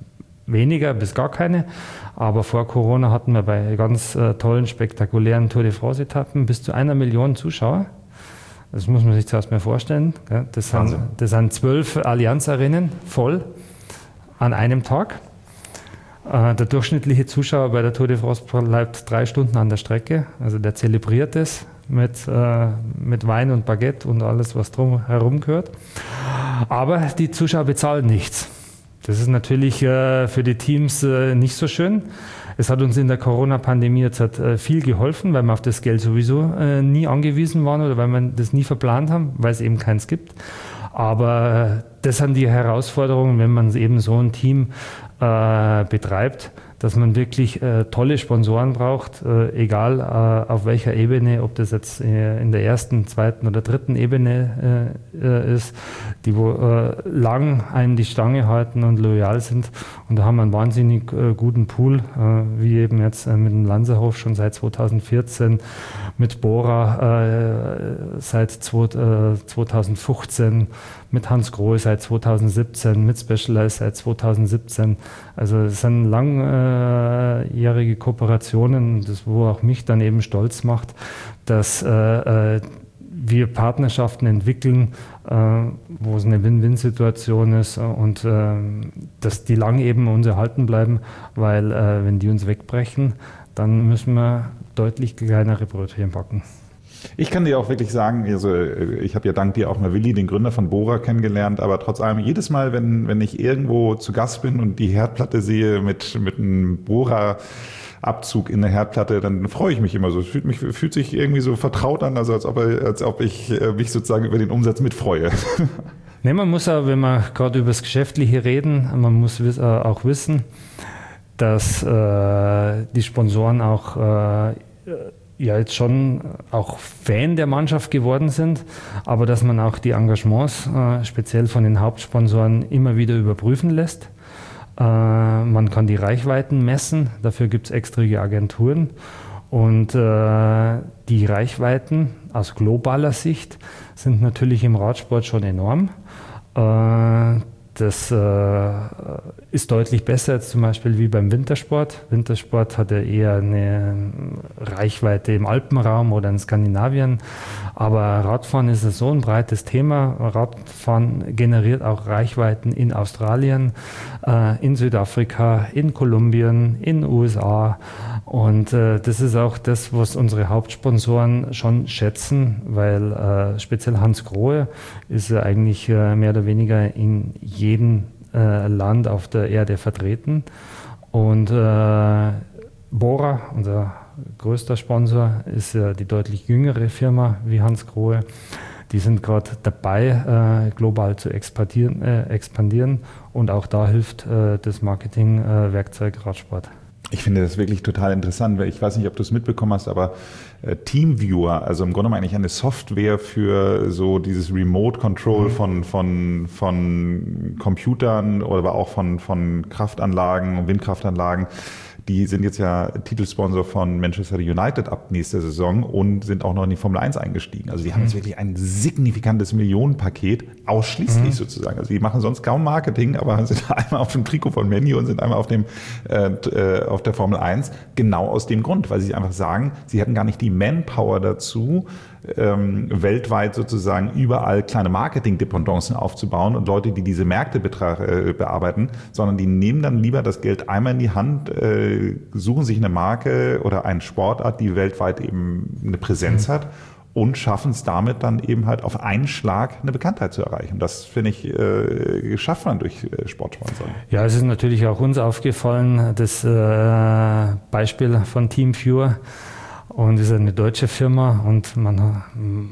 weniger bis gar keine. Aber vor Corona hatten wir bei ganz äh, tollen, spektakulären Tour de France-Etappen bis zu einer Million Zuschauer. Das muss man sich zuerst mal vorstellen. Gell? Das, sind, das sind zwölf Allianz-Arenen voll an einem Tag. Äh, der durchschnittliche Zuschauer bei der Tour de France bleibt drei Stunden an der Strecke. Also der zelebriert es mit, äh, mit Wein und Baguette und alles, was drum herum gehört. Aber die Zuschauer bezahlen nichts. Das ist natürlich äh, für die Teams äh, nicht so schön. Es hat uns in der Corona-Pandemie jetzt hat, äh, viel geholfen, weil wir auf das Geld sowieso äh, nie angewiesen waren oder weil wir das nie verplant haben, weil es eben keins gibt. Aber äh, das sind die Herausforderungen, wenn man eben so ein Team äh, betreibt, dass man wirklich äh, tolle Sponsoren braucht, äh, egal äh, auf welcher Ebene, ob das jetzt äh, in der ersten, zweiten oder dritten Ebene äh, ist, die wo äh, lang einem die Stange halten und loyal sind. Und da haben wir einen wahnsinnig äh, guten Pool, äh, wie eben jetzt äh, mit dem Lanzerhof schon seit zweitausendvierzehn, mit Bora äh, seit zweitausendfünfzehn, mit Hans Grohe seit zweitausendsiebzehn, mit Specialized seit zweitausendsiebzehn. Also es sind langjährige Kooperationen, das wo auch mich dann eben stolz macht, dass äh, wir Partnerschaften entwickeln, äh, wo es eine Win-Win-Situation ist und äh, dass die lang eben uns erhalten bleiben, weil äh, wenn die uns wegbrechen, dann müssen wir deutlich kleinere Brötchen backen. Ich kann dir auch wirklich sagen, also ich habe ja dank dir auch mal Willi, den Gründer von Bora, kennengelernt, aber trotz allem, jedes Mal, wenn, wenn ich irgendwo zu Gast bin und die Herdplatte sehe mit, mit einem Bora-Abzug in der Herdplatte, dann freue ich mich immer so. Es fühlt, mich, fühlt sich irgendwie so vertraut an, also als ob, als ob ich mich sozusagen über den Umsatz mitfreue. Nee, man muss aber, wenn wir gerade über das Geschäftliche reden, man muss auch wissen, dass äh, die Sponsoren auch äh, ja jetzt schon auch Fan der Mannschaft geworden sind, aber dass man auch die Engagements äh, speziell von den Hauptsponsoren immer wieder überprüfen lässt. Äh, man kann die Reichweiten messen, dafür gibt es extra Agenturen und äh, die Reichweiten aus globaler Sicht sind natürlich im Radsport schon enorm. Äh, Das äh, ist deutlich besser jetzt zum Beispiel wie beim Wintersport. Wintersport hat ja eher eine Reichweite im Alpenraum oder in Skandinavien. Aber Radfahren ist so ein breites Thema. Radfahren generiert auch Reichweiten in Australien, äh, in Südafrika, in Kolumbien, in den U S A. Und äh, das ist auch das, was unsere Hauptsponsoren schon schätzen, weil äh, speziell Hans Grohe ist ja eigentlich äh, mehr oder weniger in jedem äh, Land auf der Erde vertreten. Und äh, Bora, unser größter Sponsor, ist ja die deutlich jüngere Firma wie Hans Grohe. Die sind gerade dabei, äh, global zu expandieren, äh, expandieren. Und auch da hilft äh, das Marketingwerkzeug äh, Radsport. Ich finde das wirklich total interessant, weil ich weiß nicht, ob du es mitbekommen hast, aber äh, Teamviewer, also im Grunde genommen eigentlich eine Software für so dieses Remote Control mhm. von, von, von Computern oder aber auch von, von Kraftanlagen und Windkraftanlagen. Die sind jetzt ja Titelsponsor von Manchester United ab nächster Saison und sind auch noch in die Formel eins eingestiegen. Also die haben jetzt wirklich ein signifikantes Millionenpaket, ausschließlich mhm. sozusagen. Also die machen sonst kaum Marketing, aber sind einmal auf dem Trikot von Man U und sind einmal auf dem äh, auf der Formel eins, genau aus dem Grund, weil sie einfach sagen, sie hätten gar nicht die Manpower dazu, ähm, weltweit sozusagen überall kleine Marketing-Dependancen aufzubauen und Leute, die diese Märkte betra- äh, bearbeiten, sondern die nehmen dann lieber das Geld einmal in die Hand, äh, suchen sich eine Marke oder eine Sportart, die weltweit eben eine Präsenz mhm. hat und schaffen es damit dann eben halt auf einen Schlag eine Bekanntheit zu erreichen. Das, finde ich, äh, schafft man durch äh, Sportsponsoren. Ja, es ist natürlich auch uns aufgefallen, das äh, Beispiel von Teamviewer. Und ist eine deutsche Firma und man,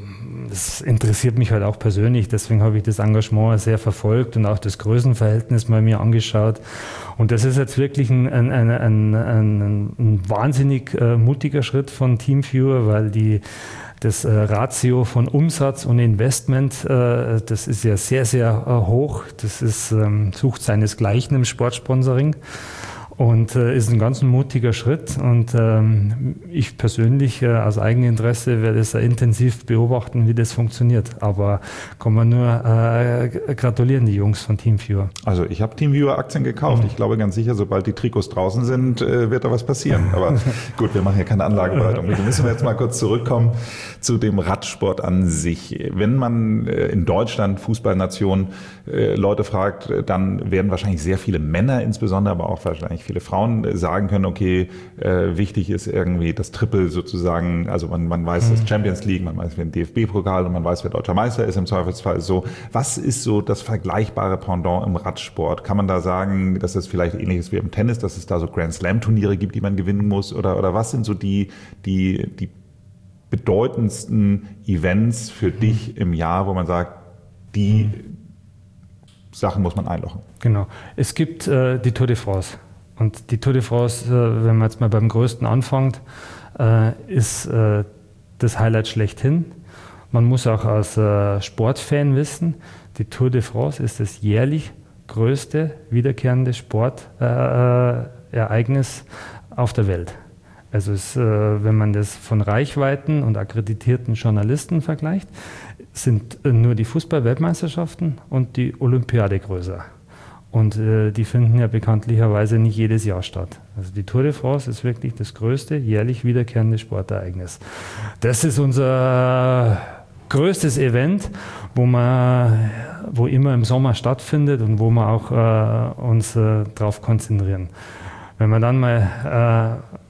das interessiert mich halt auch persönlich, deswegen habe ich das Engagement sehr verfolgt und auch das Größenverhältnis mal mir angeschaut. Und das ist jetzt wirklich ein, ein, ein, ein, ein, ein wahnsinnig äh, mutiger Schritt von Teamviewer, weil die das äh, Ratio von Umsatz und Investment, äh, das ist ja sehr, sehr äh, hoch. Das ist, ähm, sucht seinesgleichen im Sportsponsoring. Und äh, ist ein ganz mutiger Schritt. Und ähm, ich persönlich äh, aus Eigeninteresse werde es intensiv beobachten, wie das funktioniert. Aber kann man nur äh, gratulieren, die Jungs von TeamViewer. Also ich habe TeamViewer-Aktien gekauft. Mhm. Ich glaube ganz sicher, sobald die Trikots draußen sind, äh, wird da was passieren. Aber gut, wir machen hier keine Anlageberatung. Wir müssen jetzt mal kurz zurückkommen zu dem Radsport an sich. Wenn man äh, in Deutschland, Fußballnation, äh, Leute fragt, dann werden wahrscheinlich sehr viele Männer insbesondere, aber auch wahrscheinlich viele Frauen sagen können, okay, äh, wichtig ist irgendwie das Triple sozusagen, also man, man weiß, das Champions League, man weiß, wer ein D F B-Pokal und man weiß, wer deutscher Meister ist im Zweifelsfall so. Was ist so das vergleichbare Pendant im Radsport? Kann man da sagen, dass es vielleicht ähnlich ist wie im Tennis, dass es da so Grand-Slam-Turniere gibt, die man gewinnen muss? Oder, oder was sind so die, die, die bedeutendsten Events für dich im Jahr, wo man sagt, die Sachen muss man einlochen? Genau. Es gibt äh, die Tour de France. Und die Tour de France, äh, wenn man jetzt mal beim Größten anfängt, äh, ist äh, das Highlight schlechthin. Man muss auch als äh, Sportfan wissen, die Tour de France ist das jährlich größte wiederkehrende Sportereignis äh, auf der Welt. Also es, äh, wenn man das von Reichweiten und akkreditierten Journalisten vergleicht, sind äh, nur die Fußball-Weltmeisterschaften und die Olympiade größer. Und äh, die finden ja bekanntlicherweise nicht jedes Jahr statt. Also die Tour de France ist wirklich das größte jährlich wiederkehrende Sportereignis. Das ist unser größtes Event, wo man, wo immer im Sommer stattfindet und wo wir auch äh, uns äh, darauf konzentrieren. Wenn man dann mal äh,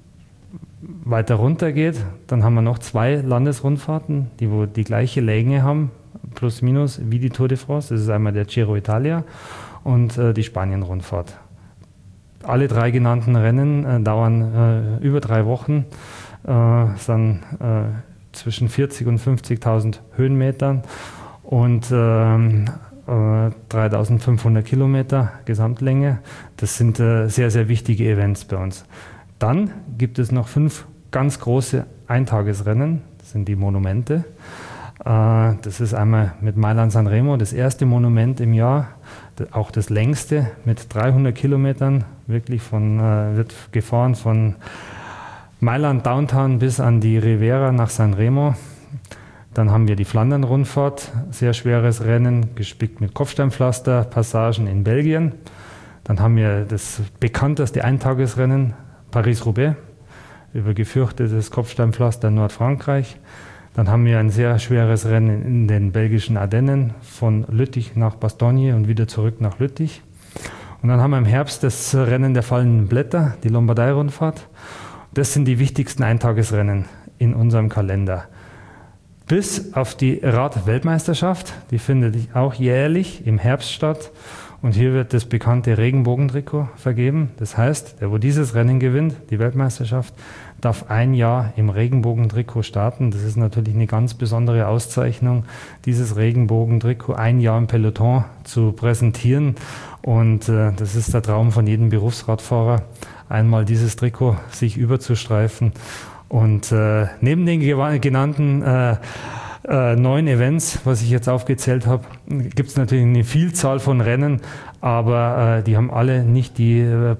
weiter runter geht, dann haben wir noch zwei Landesrundfahrten, die wo die gleiche Länge haben, plus minus, wie die Tour de France. Das ist einmal der Giro Italia und äh, die Spanien-Rundfahrt. Alle drei genannten Rennen äh, dauern äh, über drei Wochen, äh, sind äh, zwischen vierzig und fünfzigtausend Höhenmetern und äh, äh, dreitausendfünfhundert Kilometer Gesamtlänge. Das sind äh, sehr, sehr wichtige Events bei uns. Dann gibt es noch fünf ganz große Eintagesrennen, das sind die Monumente. Äh, das ist einmal mit Mailand-San Remo, das erste Monument im Jahr, auch das längste mit dreihundert Kilometern, wirklich von, äh, wird gefahren von Mailand Downtown bis an die Riviera nach San Remo. Dann haben wir die Flandern-Rundfahrt, sehr schweres Rennen, gespickt mit Kopfsteinpflaster, Passagen in Belgien. Dann haben wir das bekannteste Eintagesrennen, Paris-Roubaix, über gefürchtetes Kopfsteinpflaster in Nordfrankreich. Dann haben wir ein sehr schweres Rennen in den belgischen Ardennen, von Lüttich nach Bastogne und wieder zurück nach Lüttich. Und dann haben wir im Herbst das Rennen der fallenden Blätter, die Lombardei-Rundfahrt. Das sind die wichtigsten Eintagesrennen in unserem Kalender. Bis auf die Rad-Weltmeisterschaft, die findet auch jährlich im Herbst statt. Und hier wird das bekannte Regenbogentrikot vergeben. Das heißt, der, wo dieses Rennen gewinnt, die Weltmeisterschaft, darf ein Jahr im Regenbogentrikot starten. Das ist natürlich eine ganz besondere Auszeichnung, dieses Regenbogentrikot ein Jahr im Peloton zu präsentieren. Und äh, das ist der Traum von jedem Berufsradfahrer, einmal dieses Trikot sich überzustreifen. Und äh, neben den genannten äh, äh, neun Events, was ich jetzt aufgezählt habe, gibt es natürlich eine Vielzahl von Rennen, aber äh, die haben alle nicht die äh,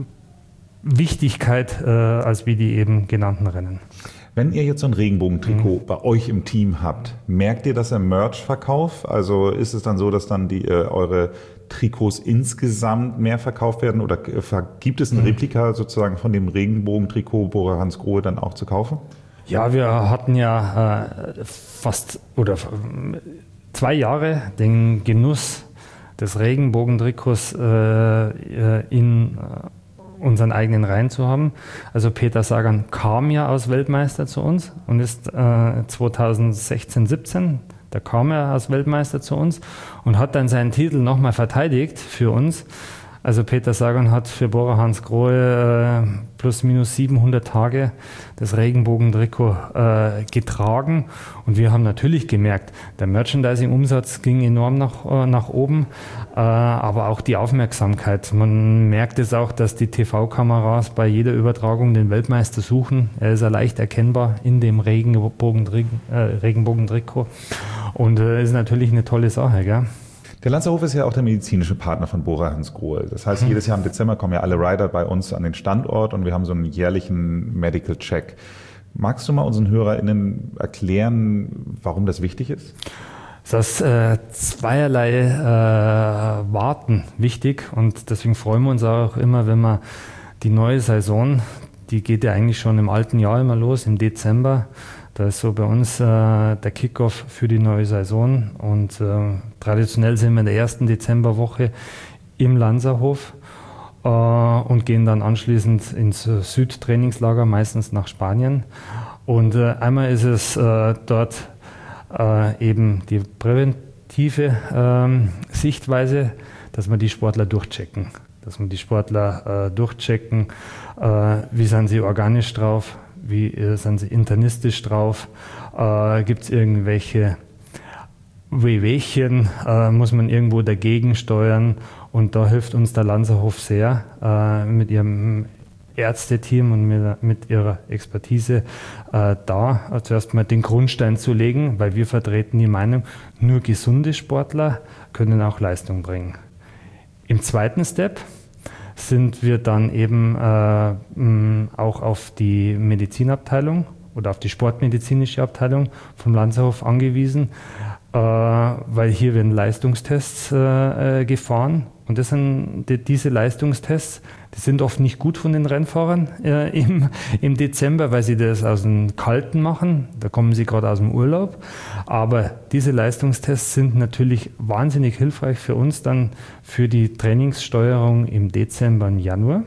Wichtigkeit äh, als wie die eben genannten Rennen. Wenn ihr jetzt so ein Regenbogentrikot mhm. bei euch im Team habt, merkt ihr das im Merch-Verkauf? Also ist es dann so, dass dann die äh, eure Trikots insgesamt mehr verkauft werden oder äh, gibt es ein Replika sozusagen von dem Regenbogentrikot Bora Hansgrohe dann auch zu kaufen? Ja, wir hatten ja äh, fast oder äh, zwei Jahre den Genuss des Regenbogentrikots äh, in äh, unseren eigenen Reihen zu haben. Also Peter Sagan kam ja als Weltmeister zu uns und ist äh, zweitausendsechzehn, siebzehn, da kam er als Weltmeister zu uns und hat dann seinen Titel nochmal verteidigt für uns. Also Peter Sagan hat für Bora Hansgrohe äh, plus minus siebenhundert Tage das Regenbogentrikot äh, getragen und wir haben natürlich gemerkt, der Merchandising-Umsatz ging enorm nach, äh, nach oben, äh, aber auch die Aufmerksamkeit. Man merkt es auch, dass die T V-Kameras bei jeder Übertragung den Weltmeister suchen. Er ist ja leicht erkennbar in dem Regenbogentrikot äh, Regenbogentrikot und äh, ist natürlich eine tolle Sache, gell? Der Lanzerhof ist ja auch der medizinische Partner von Bora Hansgrohe. Das heißt, jedes Jahr im Dezember kommen ja alle Rider bei uns an den Standort und wir haben so einen jährlichen Medical Check. Magst du mal unseren HörerInnen erklären, warum das wichtig ist? Das äh, zweierlei äh, Warten wichtig und deswegen freuen wir uns auch immer, wenn wir die neue Saison, die geht ja eigentlich schon im alten Jahr immer los, im Dezember. Da ist so bei uns äh, der Kickoff für die neue Saison und äh, traditionell sind wir in der ersten Dezemberwoche im Lanzerhof äh, und gehen dann anschließend ins Südtrainingslager, meistens nach Spanien. Und äh, einmal ist es äh, dort äh, eben die präventive äh, Sichtweise, dass wir die Sportler durchchecken. Dass wir die Sportler äh, durchchecken, äh, wie sind sie organisch drauf, wie äh, sind sie internistisch drauf, äh, gibt es irgendwelche Wehwehchen, äh, muss man irgendwo dagegen steuern und da hilft uns der Lanzerhof sehr äh, mit ihrem Ärzteteam und mit, mit ihrer Expertise äh, da, äh, zuerst mal den Grundstein zu legen, weil wir vertreten die Meinung, nur gesunde Sportler können auch Leistung bringen. Im zweiten Step sind wir dann eben äh, mh, auch auf die Medizinabteilung oder auf die sportmedizinische Abteilung vom Lanzerhof angewiesen, äh, weil hier werden Leistungstests äh, gefahren und das sind die, diese Leistungstests, die sind oft nicht gut von den Rennfahrern äh, im, im Dezember, weil sie das aus dem Kalten machen, da kommen sie gerade aus dem Urlaub, aber diese Leistungstests sind natürlich wahnsinnig hilfreich für uns dann für die Trainingssteuerung im Dezember und Januar.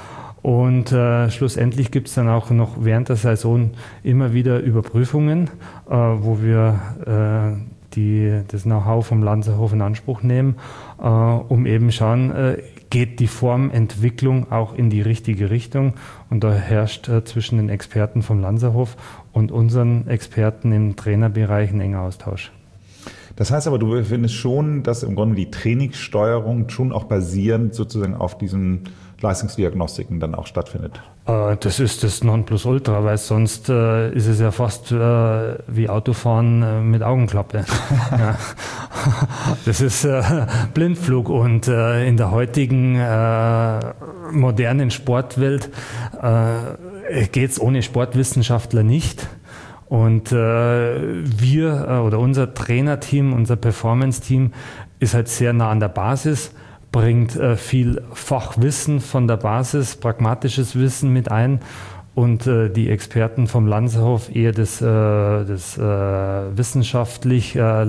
Und äh, schlussendlich gibt es dann auch noch während der Saison immer wieder Überprüfungen, äh, wo wir äh, die, das Know-how vom Lanzerhof in Anspruch nehmen, äh, um eben schauen, äh, geht die Formentwicklung auch in die richtige Richtung. Und da herrscht äh, zwischen den Experten vom Lanzerhof und unseren Experten im Trainerbereich ein enger Austausch. Das heißt aber, du findest schon, dass im Grunde die Trainingssteuerung schon auch basierend sozusagen auf diesen Leistungsdiagnostiken dann auch stattfindet. Äh, das ist das Nonplusultra, weil sonst äh, ist es ja fast äh, wie Autofahren äh, mit Augenklappe. Ja. Das ist äh, Blindflug und äh, in der heutigen äh, modernen Sportwelt äh, geht es ohne Sportwissenschaftler nicht. Und äh, wir äh, oder unser Trainerteam, unser Performance-Team ist halt sehr nah an der Basis, bringt äh, viel Fachwissen von der Basis, pragmatisches Wissen mit ein und äh, die Experten vom Lanzerhof eher das, äh, das äh, wissenschaftlich äh,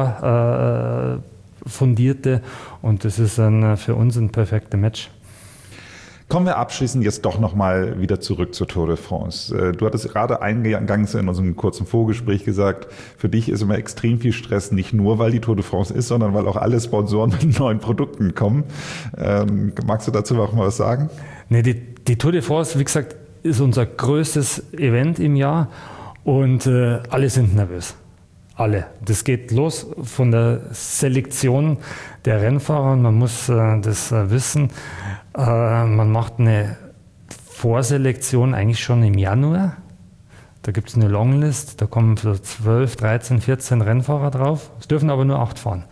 Labor äh, fundierte und das ist dann äh, für uns ein perfekter Match. Kommen wir abschließend jetzt doch nochmal wieder zurück zur Tour de France. Du hattest gerade eingangs in unserem kurzen Vorgespräch gesagt, für dich ist immer extrem viel Stress, nicht nur, weil die Tour de France ist, sondern weil auch alle Sponsoren mit neuen Produkten kommen. Ähm, magst du dazu auch mal was sagen? Nee, die, die Tour de France, wie gesagt, ist unser größtes Event im Jahr und äh, alle sind nervös. Alle. Das geht los von der Selektion der Rennfahrer. Man muss äh, das äh, wissen. Äh, man macht eine Vorselektion eigentlich schon im Januar. Da gibt es eine Longlist. Da kommen so zwölf, dreizehn, vierzehn Rennfahrer drauf. Es dürfen aber nur acht fahren.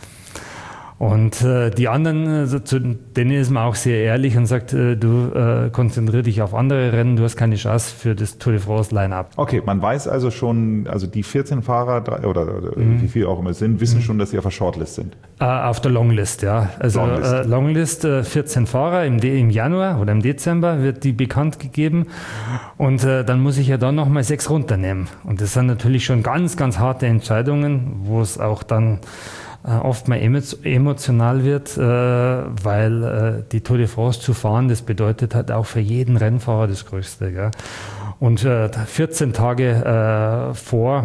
Und äh, die anderen, also zu denen ist man auch sehr ehrlich und sagt, äh, du äh, konzentrier dich auf andere Rennen, du hast keine Chance für das Tour de France Line-Up. Okay, man weiß also schon, also die vierzehn Fahrer oder, oder mhm. wie viele auch immer es sind, wissen mhm. schon, dass sie auf der Shortlist sind. Äh, auf der Longlist, ja. Also Longlist, äh, Longlist äh, vierzehn Fahrer im, De- im Januar oder im Dezember wird die bekannt gegeben und äh, dann muss ich ja dann nochmal sechs runternehmen. Und das sind natürlich schon ganz, ganz harte Entscheidungen, wo es auch dann oft mal emotional wird, weil die Tour de France zu fahren, das bedeutet halt auch für jeden Rennfahrer das Größte. Gell? Und vierzehn Tage vor,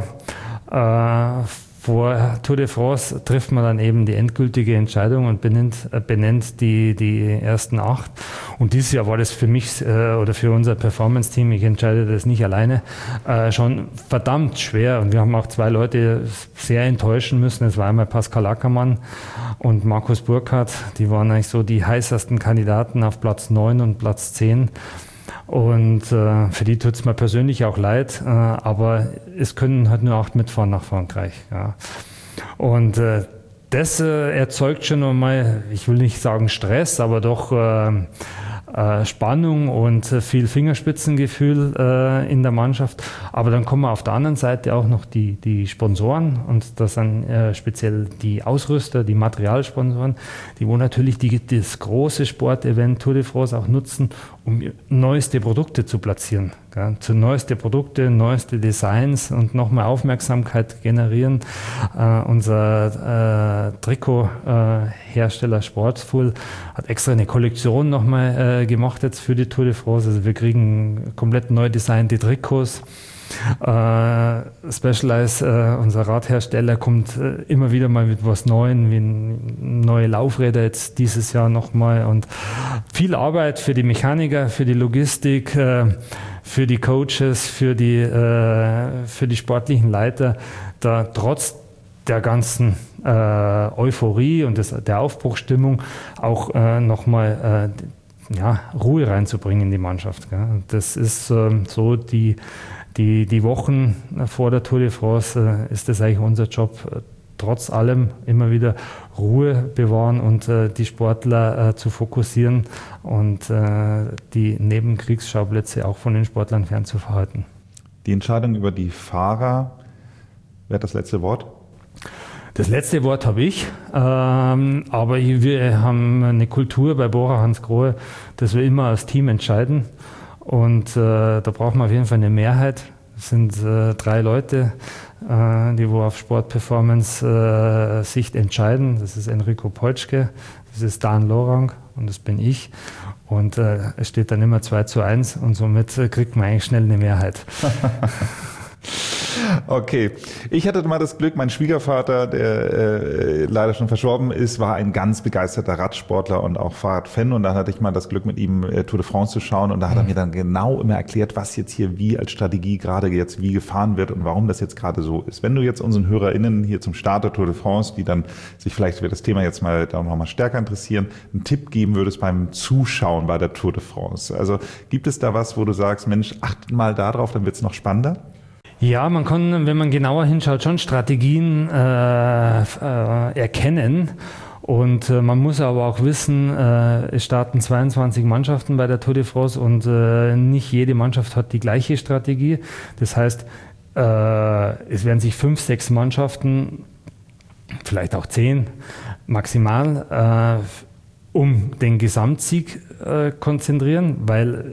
vor Tour de France trifft man dann eben die endgültige Entscheidung und benennt, benennt die, die ersten acht. Und dieses Jahr war das für mich oder für unser Performance-Team, ich entscheide das nicht alleine, schon verdammt schwer. Und wir haben auch zwei Leute sehr enttäuschen müssen. Es war einmal Pascal Ackermann und Markus Burkhardt. Die waren eigentlich so die heißesten Kandidaten auf Platz neun und Platz zehn. Und äh, für die tut es mir persönlich auch leid, äh, aber es können halt nur acht mitfahren nach Frankreich. Ja. Und äh, das äh, erzeugt schon einmal, ich will nicht sagen Stress, aber doch äh, äh, Spannung und äh, viel Fingerspitzengefühl äh, in der Mannschaft. Aber dann kommen auf der anderen Seite auch noch die, die Sponsoren und das sind äh, speziell die Ausrüster, die Materialsponsoren, die wo natürlich die, das große Sportevent Tour de France auch nutzen, um neueste Produkte zu platzieren. Gell? Zu neueste Produkte, neueste Designs und nochmal Aufmerksamkeit generieren. Äh, unser äh, Trikothersteller äh, Sportsful hat extra eine Kollektion nochmal äh, gemacht jetzt für die Tour de France. Also wir kriegen komplett neu designte Trikots. Uh, Specialized, uh, unser Radhersteller, kommt uh, immer wieder mal mit was Neuem, wie neue Laufräder jetzt dieses Jahr nochmal und viel Arbeit für die Mechaniker, für die Logistik, uh, für die Coaches, für die, uh, für die sportlichen Leiter, da trotz der ganzen uh, Euphorie und des, der Aufbruchstimmung auch uh, nochmal uh, ja, Ruhe reinzubringen in die Mannschaft. Gell? Das ist uh, so die Die, die Wochen vor der Tour de France äh, ist das eigentlich unser Job, äh, trotz allem immer wieder Ruhe bewahren und äh, die Sportler äh, zu fokussieren und äh, die Nebenkriegsschauplätze auch von den Sportlern fernzuhalten. Die Entscheidung über die Fahrer, wer hat das letzte Wort? Das letzte Wort habe ich, ähm, aber wir haben eine Kultur bei Bora Hansgrohe, dass wir immer als Team entscheiden. Und äh, da brauchen wir auf jeden Fall eine Mehrheit. Es sind äh, drei Leute, äh, die wo auf Sportperformance-Sicht äh, entscheiden. Das ist Enrico Polschke, das ist Dan Lorang und das bin ich. Und äh, es steht dann immer zwei zu eins und somit äh, kriegt man eigentlich schnell eine Mehrheit. Okay, ich hatte mal das Glück, mein Schwiegervater, der äh, leider schon verstorben ist, war ein ganz begeisterter Radsportler und auch Fahrradfan und dann hatte ich mal das Glück, mit ihm äh, Tour de France zu schauen und da hat er mir dann genau immer erklärt, was jetzt hier wie als Strategie gerade jetzt wie gefahren wird und warum das jetzt gerade so ist. Wenn du jetzt unseren HörerInnen hier zum Start der Tour de France, die dann sich vielleicht für das Thema jetzt mal da noch mal stärker interessieren, einen Tipp geben würdest beim Zuschauen bei der Tour de France. Also gibt es da was, wo du sagst, Mensch, achtet mal da drauf, dann wird es noch spannender? Ja, man kann, wenn man genauer hinschaut, schon Strategien äh, äh, erkennen. Und äh, man muss aber auch wissen, äh, es starten zweiundzwanzig Mannschaften bei der Tour de France und äh, nicht jede Mannschaft hat die gleiche Strategie. Das heißt, äh, es werden sich fünf, sechs Mannschaften, vielleicht auch zehn maximal, äh, um den Gesamtsieg äh, konzentrieren, weil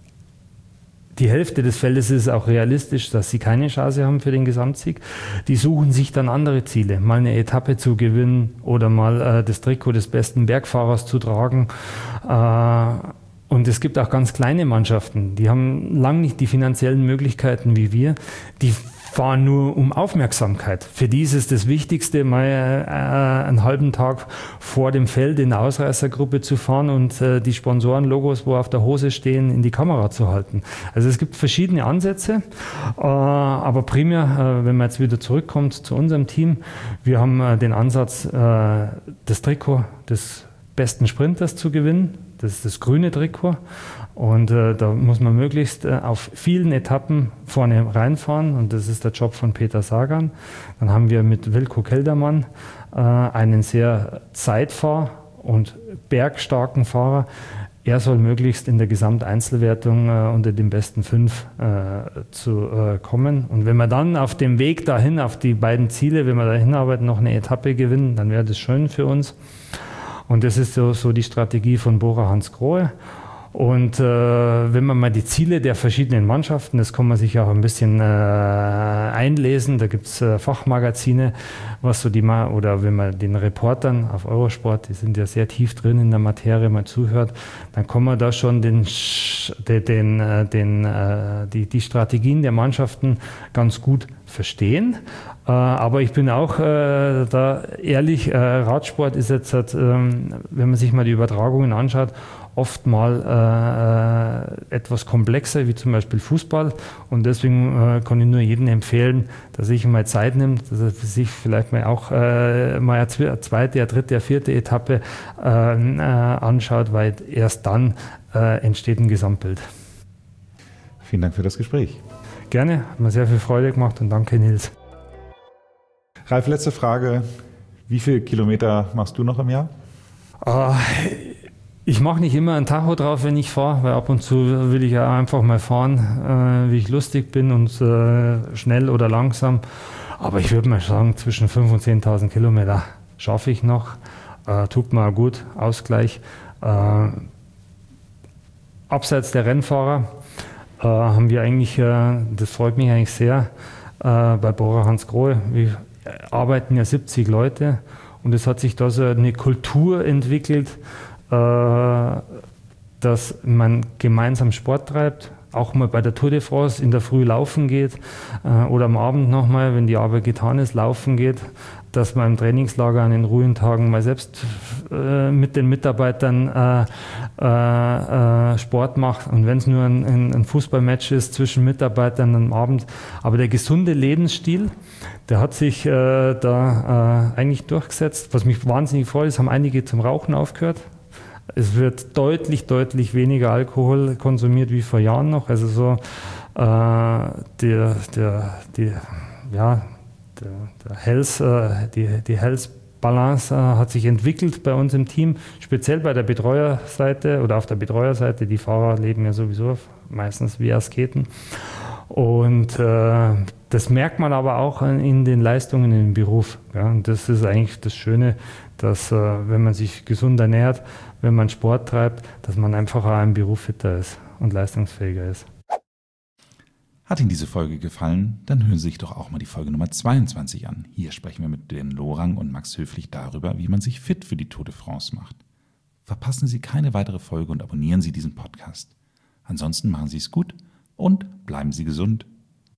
die Hälfte des Feldes ist auch realistisch, dass sie keine Chance haben für den Gesamtsieg. Die suchen sich dann andere Ziele, mal eine Etappe zu gewinnen oder mal äh, das Trikot des besten Bergfahrers zu tragen. Äh, und es gibt auch ganz kleine Mannschaften, die haben lang nicht die finanziellen Möglichkeiten wie wir. Die fahren nur um Aufmerksamkeit. Für die ist es das Wichtigste, mal äh, einen halben Tag vor dem Feld in der Ausreißergruppe zu fahren und äh, die Sponsorenlogos, wo auf der Hose stehen, in die Kamera zu halten. Also es gibt verschiedene Ansätze, äh, aber primär, äh, wenn man jetzt wieder zurückkommt zu unserem Team, wir haben äh, den Ansatz, äh, das Trikot des besten Sprinters zu gewinnen. Das ist das grüne Trikot. Und äh, da muss man möglichst äh, auf vielen Etappen vorne reinfahren. Und das ist der Job von Peter Sagan. Dann haben wir mit Wilko Kelderman äh, einen sehr zeitfahr- und bergstarken Fahrer. Er soll möglichst in der Gesamteinzelwertung äh, unter den besten fünf äh, zu äh, kommen. Und wenn wir dann auf dem Weg dahin, auf die beiden Ziele, wenn wir dahin arbeiten, noch eine Etappe gewinnen, dann wäre das schön für uns. Und das ist so, so die Strategie von Bora Hansgrohe. Und äh, wenn man mal die Ziele der verschiedenen Mannschaften, das kann man sich auch ein bisschen äh, einlesen, da gibt es äh, Fachmagazine, was so die mal, oder wenn man den Reportern auf Eurosport, die sind ja sehr tief drin in der Materie, mal zuhört, dann kann man da schon den, den, den, den, äh, die, die Strategien der Mannschaften ganz gut verstehen. Äh, aber ich bin auch äh, da ehrlich, äh, Radsport ist jetzt, halt, ähm, wenn man sich mal die Übertragungen anschaut, oft mal äh, etwas komplexer, wie zum Beispiel Fußball. Und deswegen äh, kann ich nur jedem empfehlen, dass sich mal Zeit nimmt, dass er sich vielleicht mal auch äh, mal eine zweite, eine dritte, eine vierte Etappe äh, äh, anschaut, weil erst dann äh, entsteht ein Gesamtbild. Vielen Dank für das Gespräch. Gerne, hat mir sehr viel Freude gemacht und danke, Nils. Ralf, letzte Frage. Wie viele Kilometer machst du noch im Jahr? Uh, ich mache nicht immer ein Tacho drauf, wenn ich fahre, weil ab und zu will ich ja einfach mal fahren, äh, wie ich lustig bin und äh, schnell oder langsam. Aber ich würde mal sagen, zwischen fünftausend und zehntausend Kilometer schaffe ich noch. Äh, tut mir gut, Ausgleich. Äh, abseits der Rennfahrer äh, haben wir eigentlich, äh, das freut mich eigentlich sehr, äh, bei Bora Hansgrohe, wir arbeiten ja siebzig Leute und es hat sich da so eine Kultur entwickelt, dass man gemeinsam Sport treibt, auch mal bei der Tour de France in der Früh laufen geht oder am Abend nochmal, wenn die Arbeit getan ist, laufen geht, dass man im Trainingslager an den ruhigen Tagen mal selbst äh, mit den Mitarbeitern äh, äh, Sport macht und wenn es nur ein, ein Fußballmatch ist zwischen Mitarbeitern am Abend. Aber der gesunde Lebensstil, der hat sich äh, da äh, eigentlich durchgesetzt. Was mich wahnsinnig freut, ist, haben einige zum Rauchen aufgehört. Es wird deutlich, deutlich weniger Alkohol konsumiert wie vor Jahren noch. Also so äh, der, der, die, ja, der, der Health, äh, die, die Health Balance äh, hat sich entwickelt bei uns im Team, speziell bei der Betreuerseite oder auf der Betreuerseite. Die Fahrer leben ja sowieso meistens wie Asketen. Und äh, das merkt man aber auch in den Leistungen im Beruf. Ja. Und das ist eigentlich das Schöne, dass äh, wenn man sich gesund ernährt, wenn man Sport treibt, dass man einfach auch im Beruf fitter ist und leistungsfähiger ist. Hat Ihnen diese Folge gefallen? Dann hören Sie sich doch auch mal die Folge Nummer zweiundzwanzig an. Hier sprechen wir mit Dan Lorang und Max Höflich darüber, wie man sich fit für die Tour de France macht. Verpassen Sie keine weitere Folge und abonnieren Sie diesen Podcast. Ansonsten machen Sie es gut und bleiben Sie gesund.